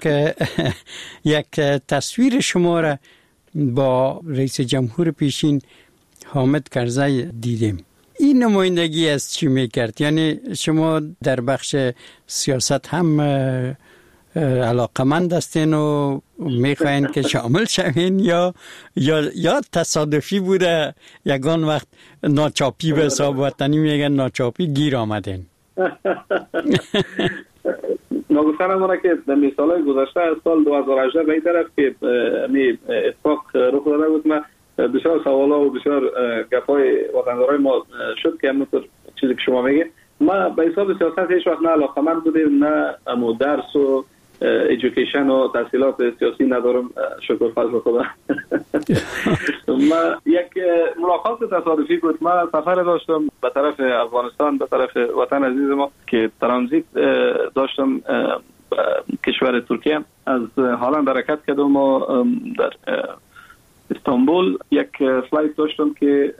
یک تصویر شما را با رئیس جمهور پیشین حامد کرزی دیدیم. این نمایندگی از چی میکرد؟ یعنی شما در بخش سیاست هم علاقمند هستین و میخواین که شامل شوین یا تصادفی بوده یگان وقت ناچاپی به حساب وطنی میگن ناچاپی گیر آمدین؟ نگفتن همونه که در مثالهای گذشته از سال 2018 به این طرف که اتفاق رخ داده بود، من بسیار سوالا و بسیار گپای وطندارای ما شد که همونطور چیزی که شما میگه ما به حساب سیاست هیچ وقت نه علاقه‌مند بودیم، نه امو درس و ایژوکیشن و تحصیلات سیاسی ندارم، شکر فضل خدا. ما یک ملاقات تصادفی بود. ما سفر داشتم به طرف افغانستان، به طرف وطن عزیز ما که ترانزیت داشتم کشور ترکیه. از هلند حرکت کردم و در استانبول یک فلایت داشتم که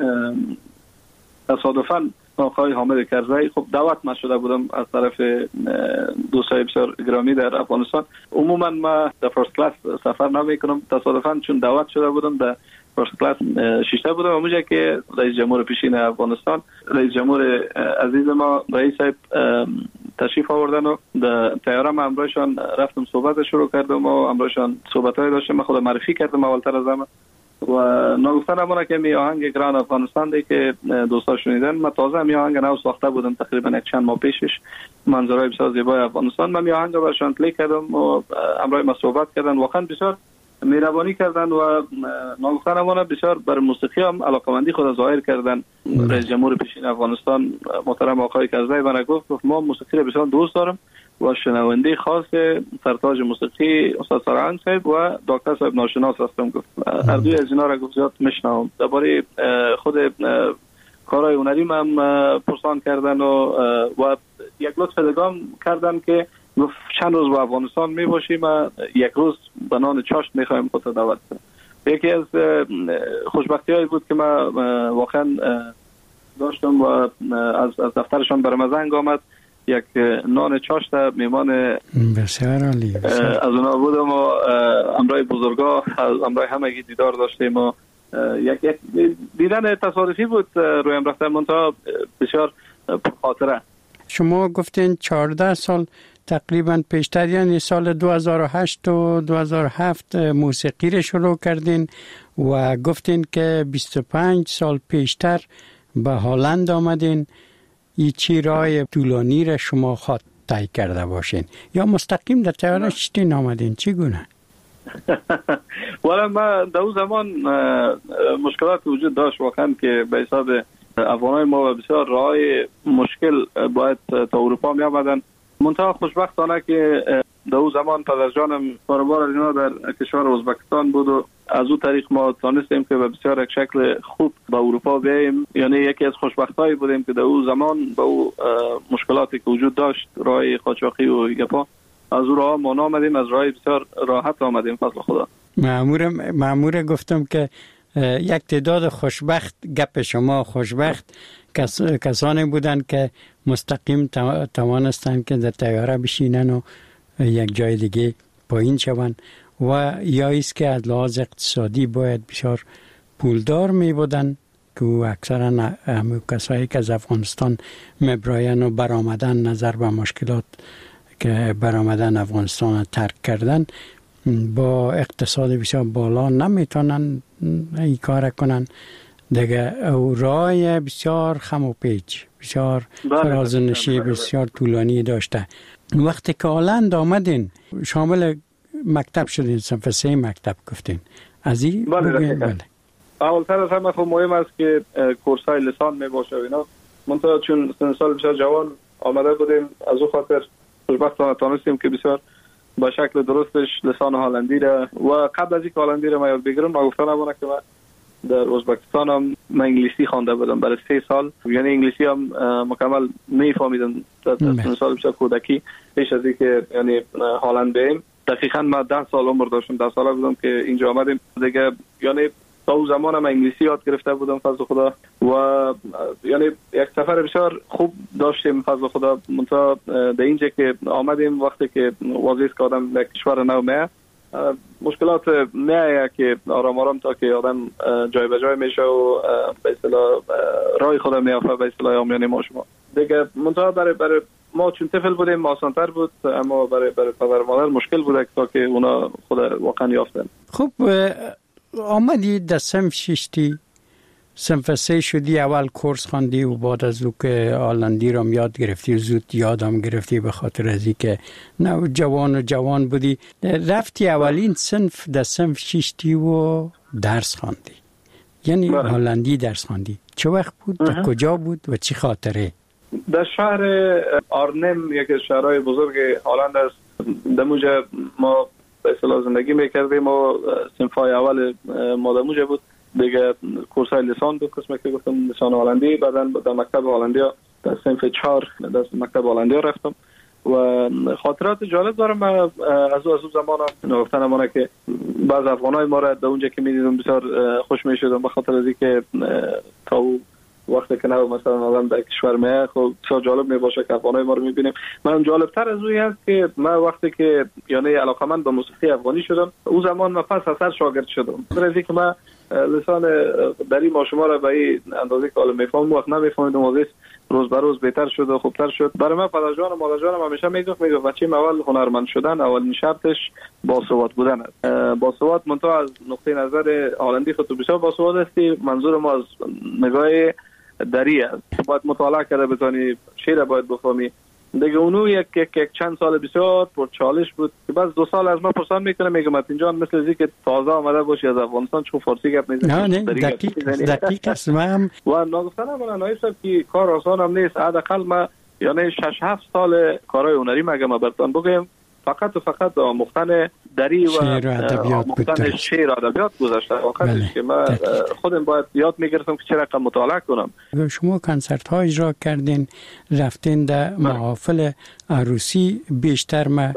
تصادفاً آقای حامد کرزی، خب دعوت من شده بودم از طرف دوستای بسیار گرامی در افغانستان. عموما ما در فرست کلاس سفر نمیکنم، تصادفاً چون دعوت شده بودم در فرست کلاس شیشته بودم. اونجا که رئیس جمهور پیشین افغانستان، رئیس جمهور عزیز ما رئیس صاحب تشریف آوردن و در طیاره ما همراهشان رفتم صحبت شروع کردم و همراهشان صحبت‌های داشتم. من خودم معرفی کردم اولتر از همه و نگفتن همونه که می آهنگ گران افغانستان دی که دوستا شنیدن. من تازه می آهنگ نو ساخته بودم تقریبا یک چند ماه پیشش، منظرهای بسیار زیبای افغانستان. من می آهنگ رو برشان پلی کردم و همراه ما صحبت کردن، واقعا بسیار مهربانی کردن و نگفتن همونه بسیار بر موسیقی هم علاقمندی خود ظاهر کردن. رئیس جمهور پیشین افغانستان محترم آقای کرزی من گفت ما موسیقی رو بسیار دوست دارم و شنونده خاص سرتاج موسیقی استاد سرهنگ صاحب و دکتر صاحب ناشناس هستم. گفت هر دوی از اینا را گفت زیاد میشنوم. درباره خود کارهای هنری هم پرسان کردن و یک لطف دگام کردن که گفت چند روز با افغانستان می باشیم و یک روز به نان چاشت میخوایم خودت دعوت کنیم. یکی از خوشبختی هایی بود که ما واقعا داشتم و از دفترشان برام زنگ آمد. یک نان چاشت میمان بسیار عالی از اونا بودم و همراه بزرگا، همراه همگی دیدار داشتیم و یک دیدن تصادفی بود روی هم رفتن منتها بسیار پرخاطره. شما گفتین 14 سال تقریبا پیشتر، یعنی سال 2008 و 2007 موسیقی رو شروع کردین و گفتین که 25 سال پیشتر به هلند آمدین. این چی راه طولانی را شما خود طی کرده باشین یا مستقیم در طیاره شتین آمدین؟ چی گونه؟ والا ما در اون زمان مشکلات وجود داشت واقعا که به حساب افغانای ما بسیار راه مشکل باید تا اروپا می آمدن. منتها خوشبختانه که در اون زمان پدر جانم کاروبار اینا در کشور ازبکستان بود و از اون طریق ما تانستیم که به بسیار یک شکل خوب به اروپا بیاییم. یعنی یکی از خوشبختایی بودیم که در اون زمان با اون مشکلاتی که وجود داشت، راه قاچاقی و گپا، از اون راه ما آمدیم، از راه بسیار راحت آمدیم فضل خدا. مأمور گفتم که یک تعداد خوشبخت، گپ شما خوشبخت کسانی بودند که مستقیم توانستند که در طیاره بشینن و یک جای دیگه پایین شوند و یا ایست که از لحاظ اقتصادی باید بسیار پولدار می بودن که اکثرا کسایی که از افغانستان میبراین و برآمدن نظر به مشکلات که برآمدن افغانستان ترک کردن با اقتصاد بسیار بالا نمیتونن این کار کنن دیگه. او راه بسیار خم و پیچ، بسیار فرازنشی بسیار طولانی داشته. وقتی که هلند آمدین شامل مکتب شدین، صنف 3 مکتب گفتین از این بگوین. بله اولتر از همه خب مهم است که کورس های لسان می باشه و اینا. منتها چون سن سال بسیار جوان آمده بودیم، از اون خاطر خوشبختانه تانستیم که بسیار با شکل درستش لسان هلندی را و قبل از اینکه هلندی را ما یاد بگیرم نگفتن نمونه که من در ازبکستان هم من انگلیسی خوانده بودم برای 3 سال. یعنی انگلیسی هم مکمل میفهمیدم در سن سال بسیار کودکی پیش از اینکه یعنی هلند بریم. دقیقاً من 10 سال عمر داشتم، 10 ساله بودم که اینجا آمدیم دیگه. یعنی تا اون زمان من انگلیسی یاد گرفته بودم فضل خدا و یعنی یک سفر بسیار خوب داشتیم فضل خدا. منتها در اینجا که آمدیم وقتی که واضح است که آدم در کشور نو میه مشکلات میه که آرام آرام تا که آدم جای به جای میشه و به اصطلاح راه خدا میافته به اصطلاح آمیانه ما شما دیگه. منتها برای ما چون طفل بودیم آسان‌تر بود، اما برای پدر مادر مشکل بود تا که اونا خود واقعا یافتن. خب آمدی در صنف 6 صنف 3 شدی، اول کورس خواندی و بعد از او که هلندی رو یاد گرفتی زود یادم گرفتی به خاطر از اینکه نه جوان بودی. رفتی اولین صنف در صنف 6 و درس خواندی، یعنی هلندی درس خواندی. چه وقت بود؟ در کجا بود و چی خاطره؟ در شهر آرنم، یکی از شهرهای بزرگ هلند است، در موجه ما به اصطلاح زندگی میکردیم و صنفای اول ما در موجه بود، دیگه کورسای لیسان بود، قسمه که گفتم لیسان هلندی. بعدا در مکتب هلندیا در صنف 4 در مکتب هلندیا رفتم و خاطرات جالب دارم. من از اون زمان نگفتن امانه که بعض افغانای ما را در اونجا که میدیدم بسیار خوش میشدم، به خاطر از اینکه تا وقتی که نه مثلا آدم در کشور میه خب بسیار جالب میباشه که افغانای ما رو میبینیم. من جالبتر از اون هست که من وقتی که یعنی علاقمند به موسیقی افغانی شدم، اون زمان من پس اثر شاگرد شدم. در از اینکه من لسان دری ما شما را به این اندازه که حالا میفهمم وقت نمیفهمیدم، واسه روز به روز بهتر شد و خوبتر شد. برای من پدر جان و مادر جانم همیشه میگفت بچه اول هنرمند شدن اولین شرطش باسواد بودن است. باسواد منتها از نقطه نظر هلندی خود بسیار باسواد هستی، منظور ما از نگاه دری است. باید مطالعه کرده بتونی، شعر باید بفهمی. دیگه اونو یک چند سال بسیار پر چالش بود که بعد 2 سال از ما پرسان میکنه، میگم متین جان مثل از که تازه آمده باشی از افغانستان چون فارسی گپ میزنی. نه دقیق است. من و نگفتنم نایب صاحب که کار آسان هم نیست. حداقل ما یعنی 6-7 سال کارهای هنری مگه براتون بگم فقط و فقط آموختن دری و آموختن شعر و ادبیات گذاشته. واقعا که من خودم باید یاد میگرفتم که چه رقم مطالعه کنم. شما کنسرت ها اجرا کردین، رفتین در محافل عروسی، بیشتر ما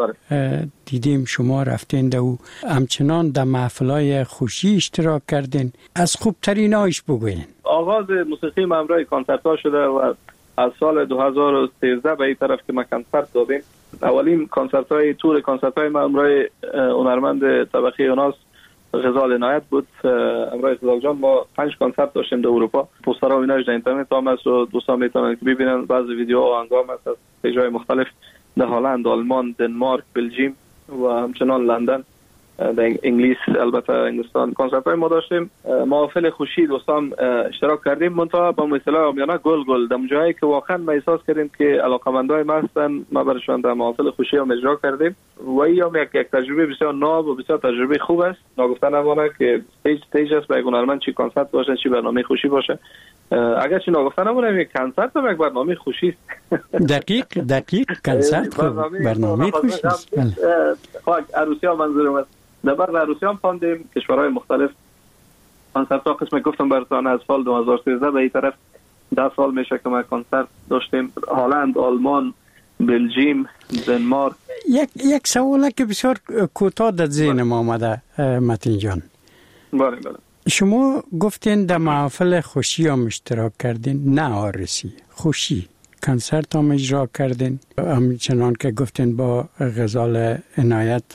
دیدیم شما رفتین در او، همچنان در محفل های خوشی اشتراک کردین. از خوبترین هایش بگوین. آغاز موسیقی من همراه کنسرت ها شده و از سال 2013 به این طرف که ما کنسرت دادیم. اولین تور کنسرت های ما همراه هنرمند طبقه اوناس غزال عنایت بود. همراه غزال جان ما 5 کنسرت داشتیم در اروپا. پوسترها و ایناش در اینترنت هم هست و دوستان میتونن که ببینن. بعض ویدیوها و انگام هست از جای مختلف در هلند، آلمان، دنمارک، بلژیم و همچنان لندن، در انگلیس، البته انگلستان کنسرت های ما داشتیم. محافل خوشی دوستان اشتراک کردیم، منتها با مثلا آمیانه گل در جایی که واقعا ما احساس کردیم که علاقه‌مندای ما هستن، ما برشان در محافل خوشی هم اجرا کردیم و این هم یک تجربه بسیار ناب و بسیار تجربه خوب است. نگفتن امانه که استیج است برای هنرمند، چی کنسرت باشه چی برنامه خوشی باشه. اگر چی نگفتن امانه یک کنسرت هم یک برنامه خوشی است. دقیق کنسرت برنامه خوشی است. عروسی ها منظورم است. در بعد عروسی هم خواندیم کشورهای مختلف. کنسرت ها قسم گفتم براتون از سال 2013 به این طرف 10 سال میشه که ما کنسرت داشتیم. هلند، آلمان، بلژیم، دنمارک. یک سواله که بسیار کوتاه در ذهن ما آمده متین جان. بله. شما گفتین در محافل خوشی هم اشتراک کردین، نه عروسی، خوشی کنسرت هم اجرا کردین، همچنان که گفتین با غزال عنایت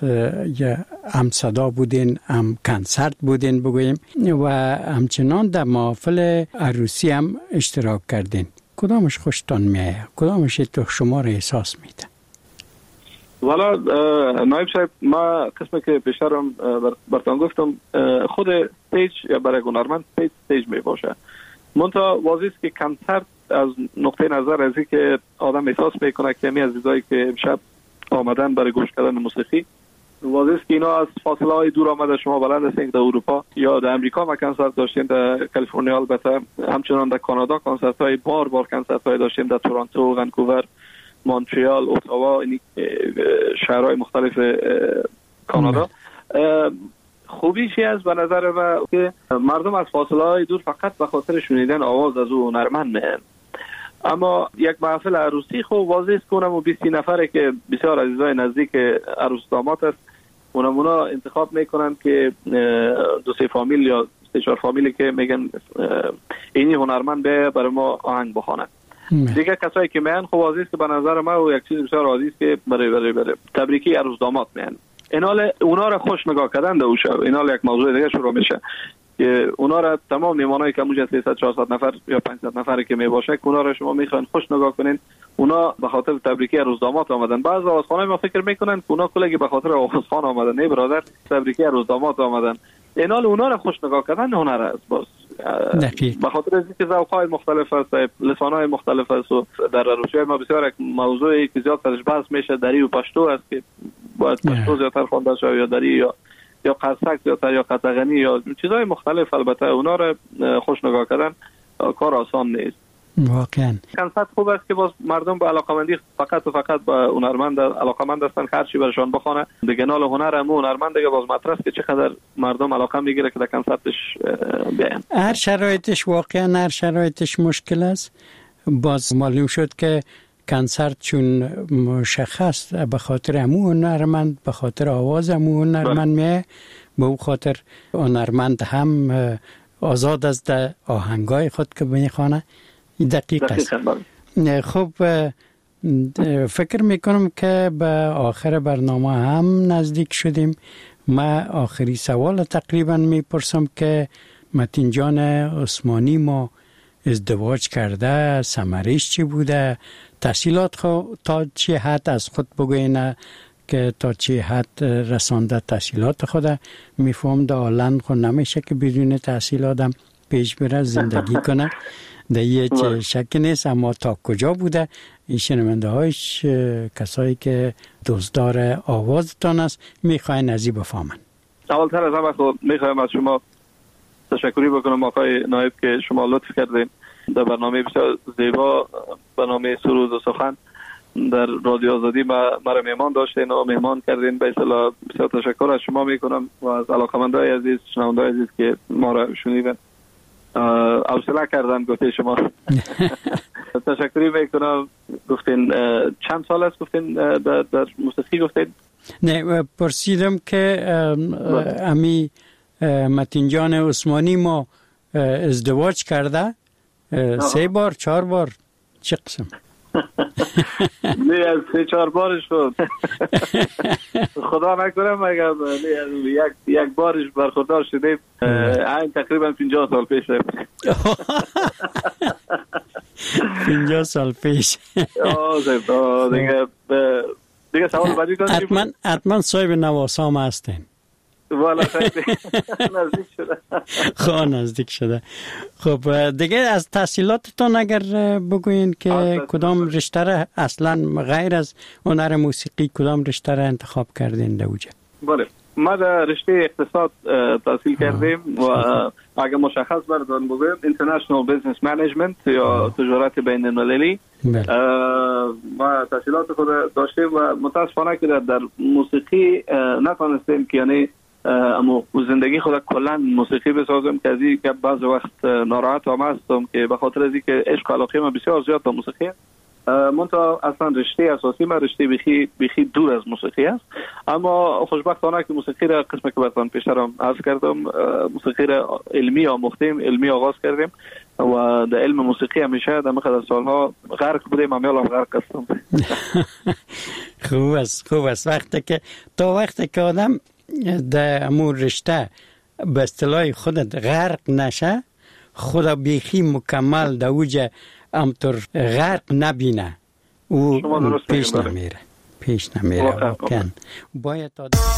هم صدا بودین هم کنسرت بودین بگوییم، و همچنان در محافل عروسی هم اشتراک کردین. کدامش خوشتان میایه؟ کدامش تو شما را احساس میده؟ والا نایب صاحب، ما قسمی که پیشترم براتون گفتم، خود استیج یا برای هنرمند استیج می باشه. منتها واضح است که کنسرت از نقطه نظر از که آدم احساس میکنه که می عزیزایی که امشب آمدن برای گوش کردن موسیقی، واضح است که اینا از فاصله های دور آمده. شما بلند هستین در اروپا یا در امریکا ما کنسرت داشتیم، در کالیفرنیا البته، همچنان در کانادا کنسرت های بار کنسرت های داشتیم، در تورنتو، ونکوور، مونترال، اتاوا، این شهرهای مختلف کانادا. خوبیشی از به نظر من که مردم از فاصله های دور فقط به خاطر شنیدن آواز از او هنرمند میان. اما یک محفل عروسی خوب واضح است که اونم 20 نفره که بسیار عزیزای نزدیک عروس داماد است، اونا انتخاب میکنن که 2-3 فامیل یا 3-4 فامیلی که میگن اینی هنرمند به برای ما آهنگ بخونه. دیگه کسایی که میان خب واضح است که به نظر من و یک چیز بسیار عادی است که برای تبریکی عروس داماد میان. اینال اونا را خوش نگاه کردن دو شب، اینال یک موضوع دیگه شروع میشه که اونا را تمام میهمانایی که موجه 300-400 نفر یا 500 نفری که می باشه، اونا را شما میخواین خوش نگاه کنین. اونا به خاطر تبریکی عروس داماد آمدن. بعضی آوازخوانای ما فکر میکنن که اونا کلگی به خاطر آوازخوان آمدن. نه برادر، تبریکی عروس داماد آمدن. اینال اونا را خوش نگاه کردن هنر است. باز به خاطر اینکه ذوق‌های مختلف است، لسان‌های مختلف است و در عروسی ما بسیار یک موضوعی که زیاد درش بحث میشه دری و پشتو است که باید پشتو زیادتر خوانده شود یا دری یا قرصک زیادتر یا قطغنی یا چیزهای مختلف. البته اونا را خوش نگاه کردن کار آسان نیست. واقعا کنسرت خوب است که باز مردم با علاقمندی فقط و فقط با هنرمند علاقمند هستن که هر چی برشان بخونه دیگه نال هنر هم هنرمند دیگه باز مطرح که چقدر مردم علاقه میگیره که در کنسرتش بیان. هر شرایطش واقعا هر شرایطش مشکل است. باز معلوم شد که کنسرت چون مشخص به خاطر همون هنرمند به خاطر آواز همون هنرمند میه به اون خاطر هنرمند هم آزاد از آهنگای خود که میخوانه. دقیق است. خب فکر میکنم که به آخر برنامه هم نزدیک شدیم. ما آخری سوال تقریبا میپرسم که متین جان عثمانی ما ازدواج کرده، ثمرش چی بوده، تحصیلات خود تا چی حد از خود بگوینه که تا چی حد رسانده تحصیلات خود. میفهم در آلند خود نمیشه که بدون تحصیل آدم پیش بره زندگی کنه، در یه شک نیست. اما تا کجا بوده این شنونده هایش کسایی که دوستدار آوازتان است میخواین ازی بفهمن. اولتر از همه خود میخوایم از شما تشکری بکنم آقای نایب که شما لطف کردین در برنامه بسیار زیبا، برنامه سرود و سخن در رادیو آزادی مرا مهمان داشتین و مهمان کردین. به اصطلاح بسیار تشکر از شما میکنم و از علاقمندای عزیز، شنوندای عزیز که ما را شنیدن حوصله کردن گفته شما. تشکری میکنم. گفتین چند سال است گفتین در موسیقی گفتین؟ نه پرسیدم که امی متین جان عثمانی ما ازدواج کرده 3 بار 4 بار چه قسم؟ نه از 3-4 بارش شد. خدا نکنه مگر یک بارش برخوردار شدیم. این تقریبا 50 سال پیش. 50 سال پیش. دیگه سوال بعدی کنیم. حتما صاحب نواسام هستین. والا نزدیک شده. خب نزدیک شده. خب دیگه از تحصیلاتتون اگر بگوین که کدام رشته را اصلا غیر از هنر موسیقی کدام رشته را انتخاب کردین در اوجه؟ بله ما در رشته اقتصاد تحصیل کردیم و اگر مشخص بردان بگویم International Business Management یا تجارت بین المللی. ما تحصیلات خود داشتیم و متاسفانه که در موسیقی نتونستیم که یعنی اما زندگی خود کلا موسیقی بسازم که از این که بعض وقت ناراحت هم هستم که به خاطر از که عشق و علاقه من بسیار زیاد به موسیقی منتها اصلا رشته اساسی من رشته بخی دور از موسیقی است. اما خوشبختانه که موسیقی را قسم که براتون پیشترم عرض کردم موسیقی را علمی آغاز کردیم و در علم موسیقی همیشه در مقدار سالها غرق بودیم. امیالم غرق هستم. خوب است وقتی که آدم در امور رشته به اصطلاح خودت غرق نشه خدا بیخی مکمل در اوجه امطور غرق نبینه او پیش نمیره واقعا باید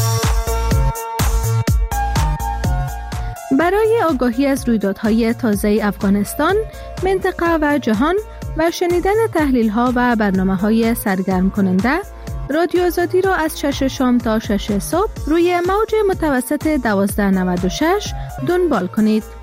برای آگاهی از رویدادهای تازه افغانستان، منطقه و جهان و شنیدن تحلیل‌ها و برنامه‌های سرگرم کننده، رادیو آزادی را از 6 شام تا 6 صبح روی موج متوسط 1296 دنبال کنید.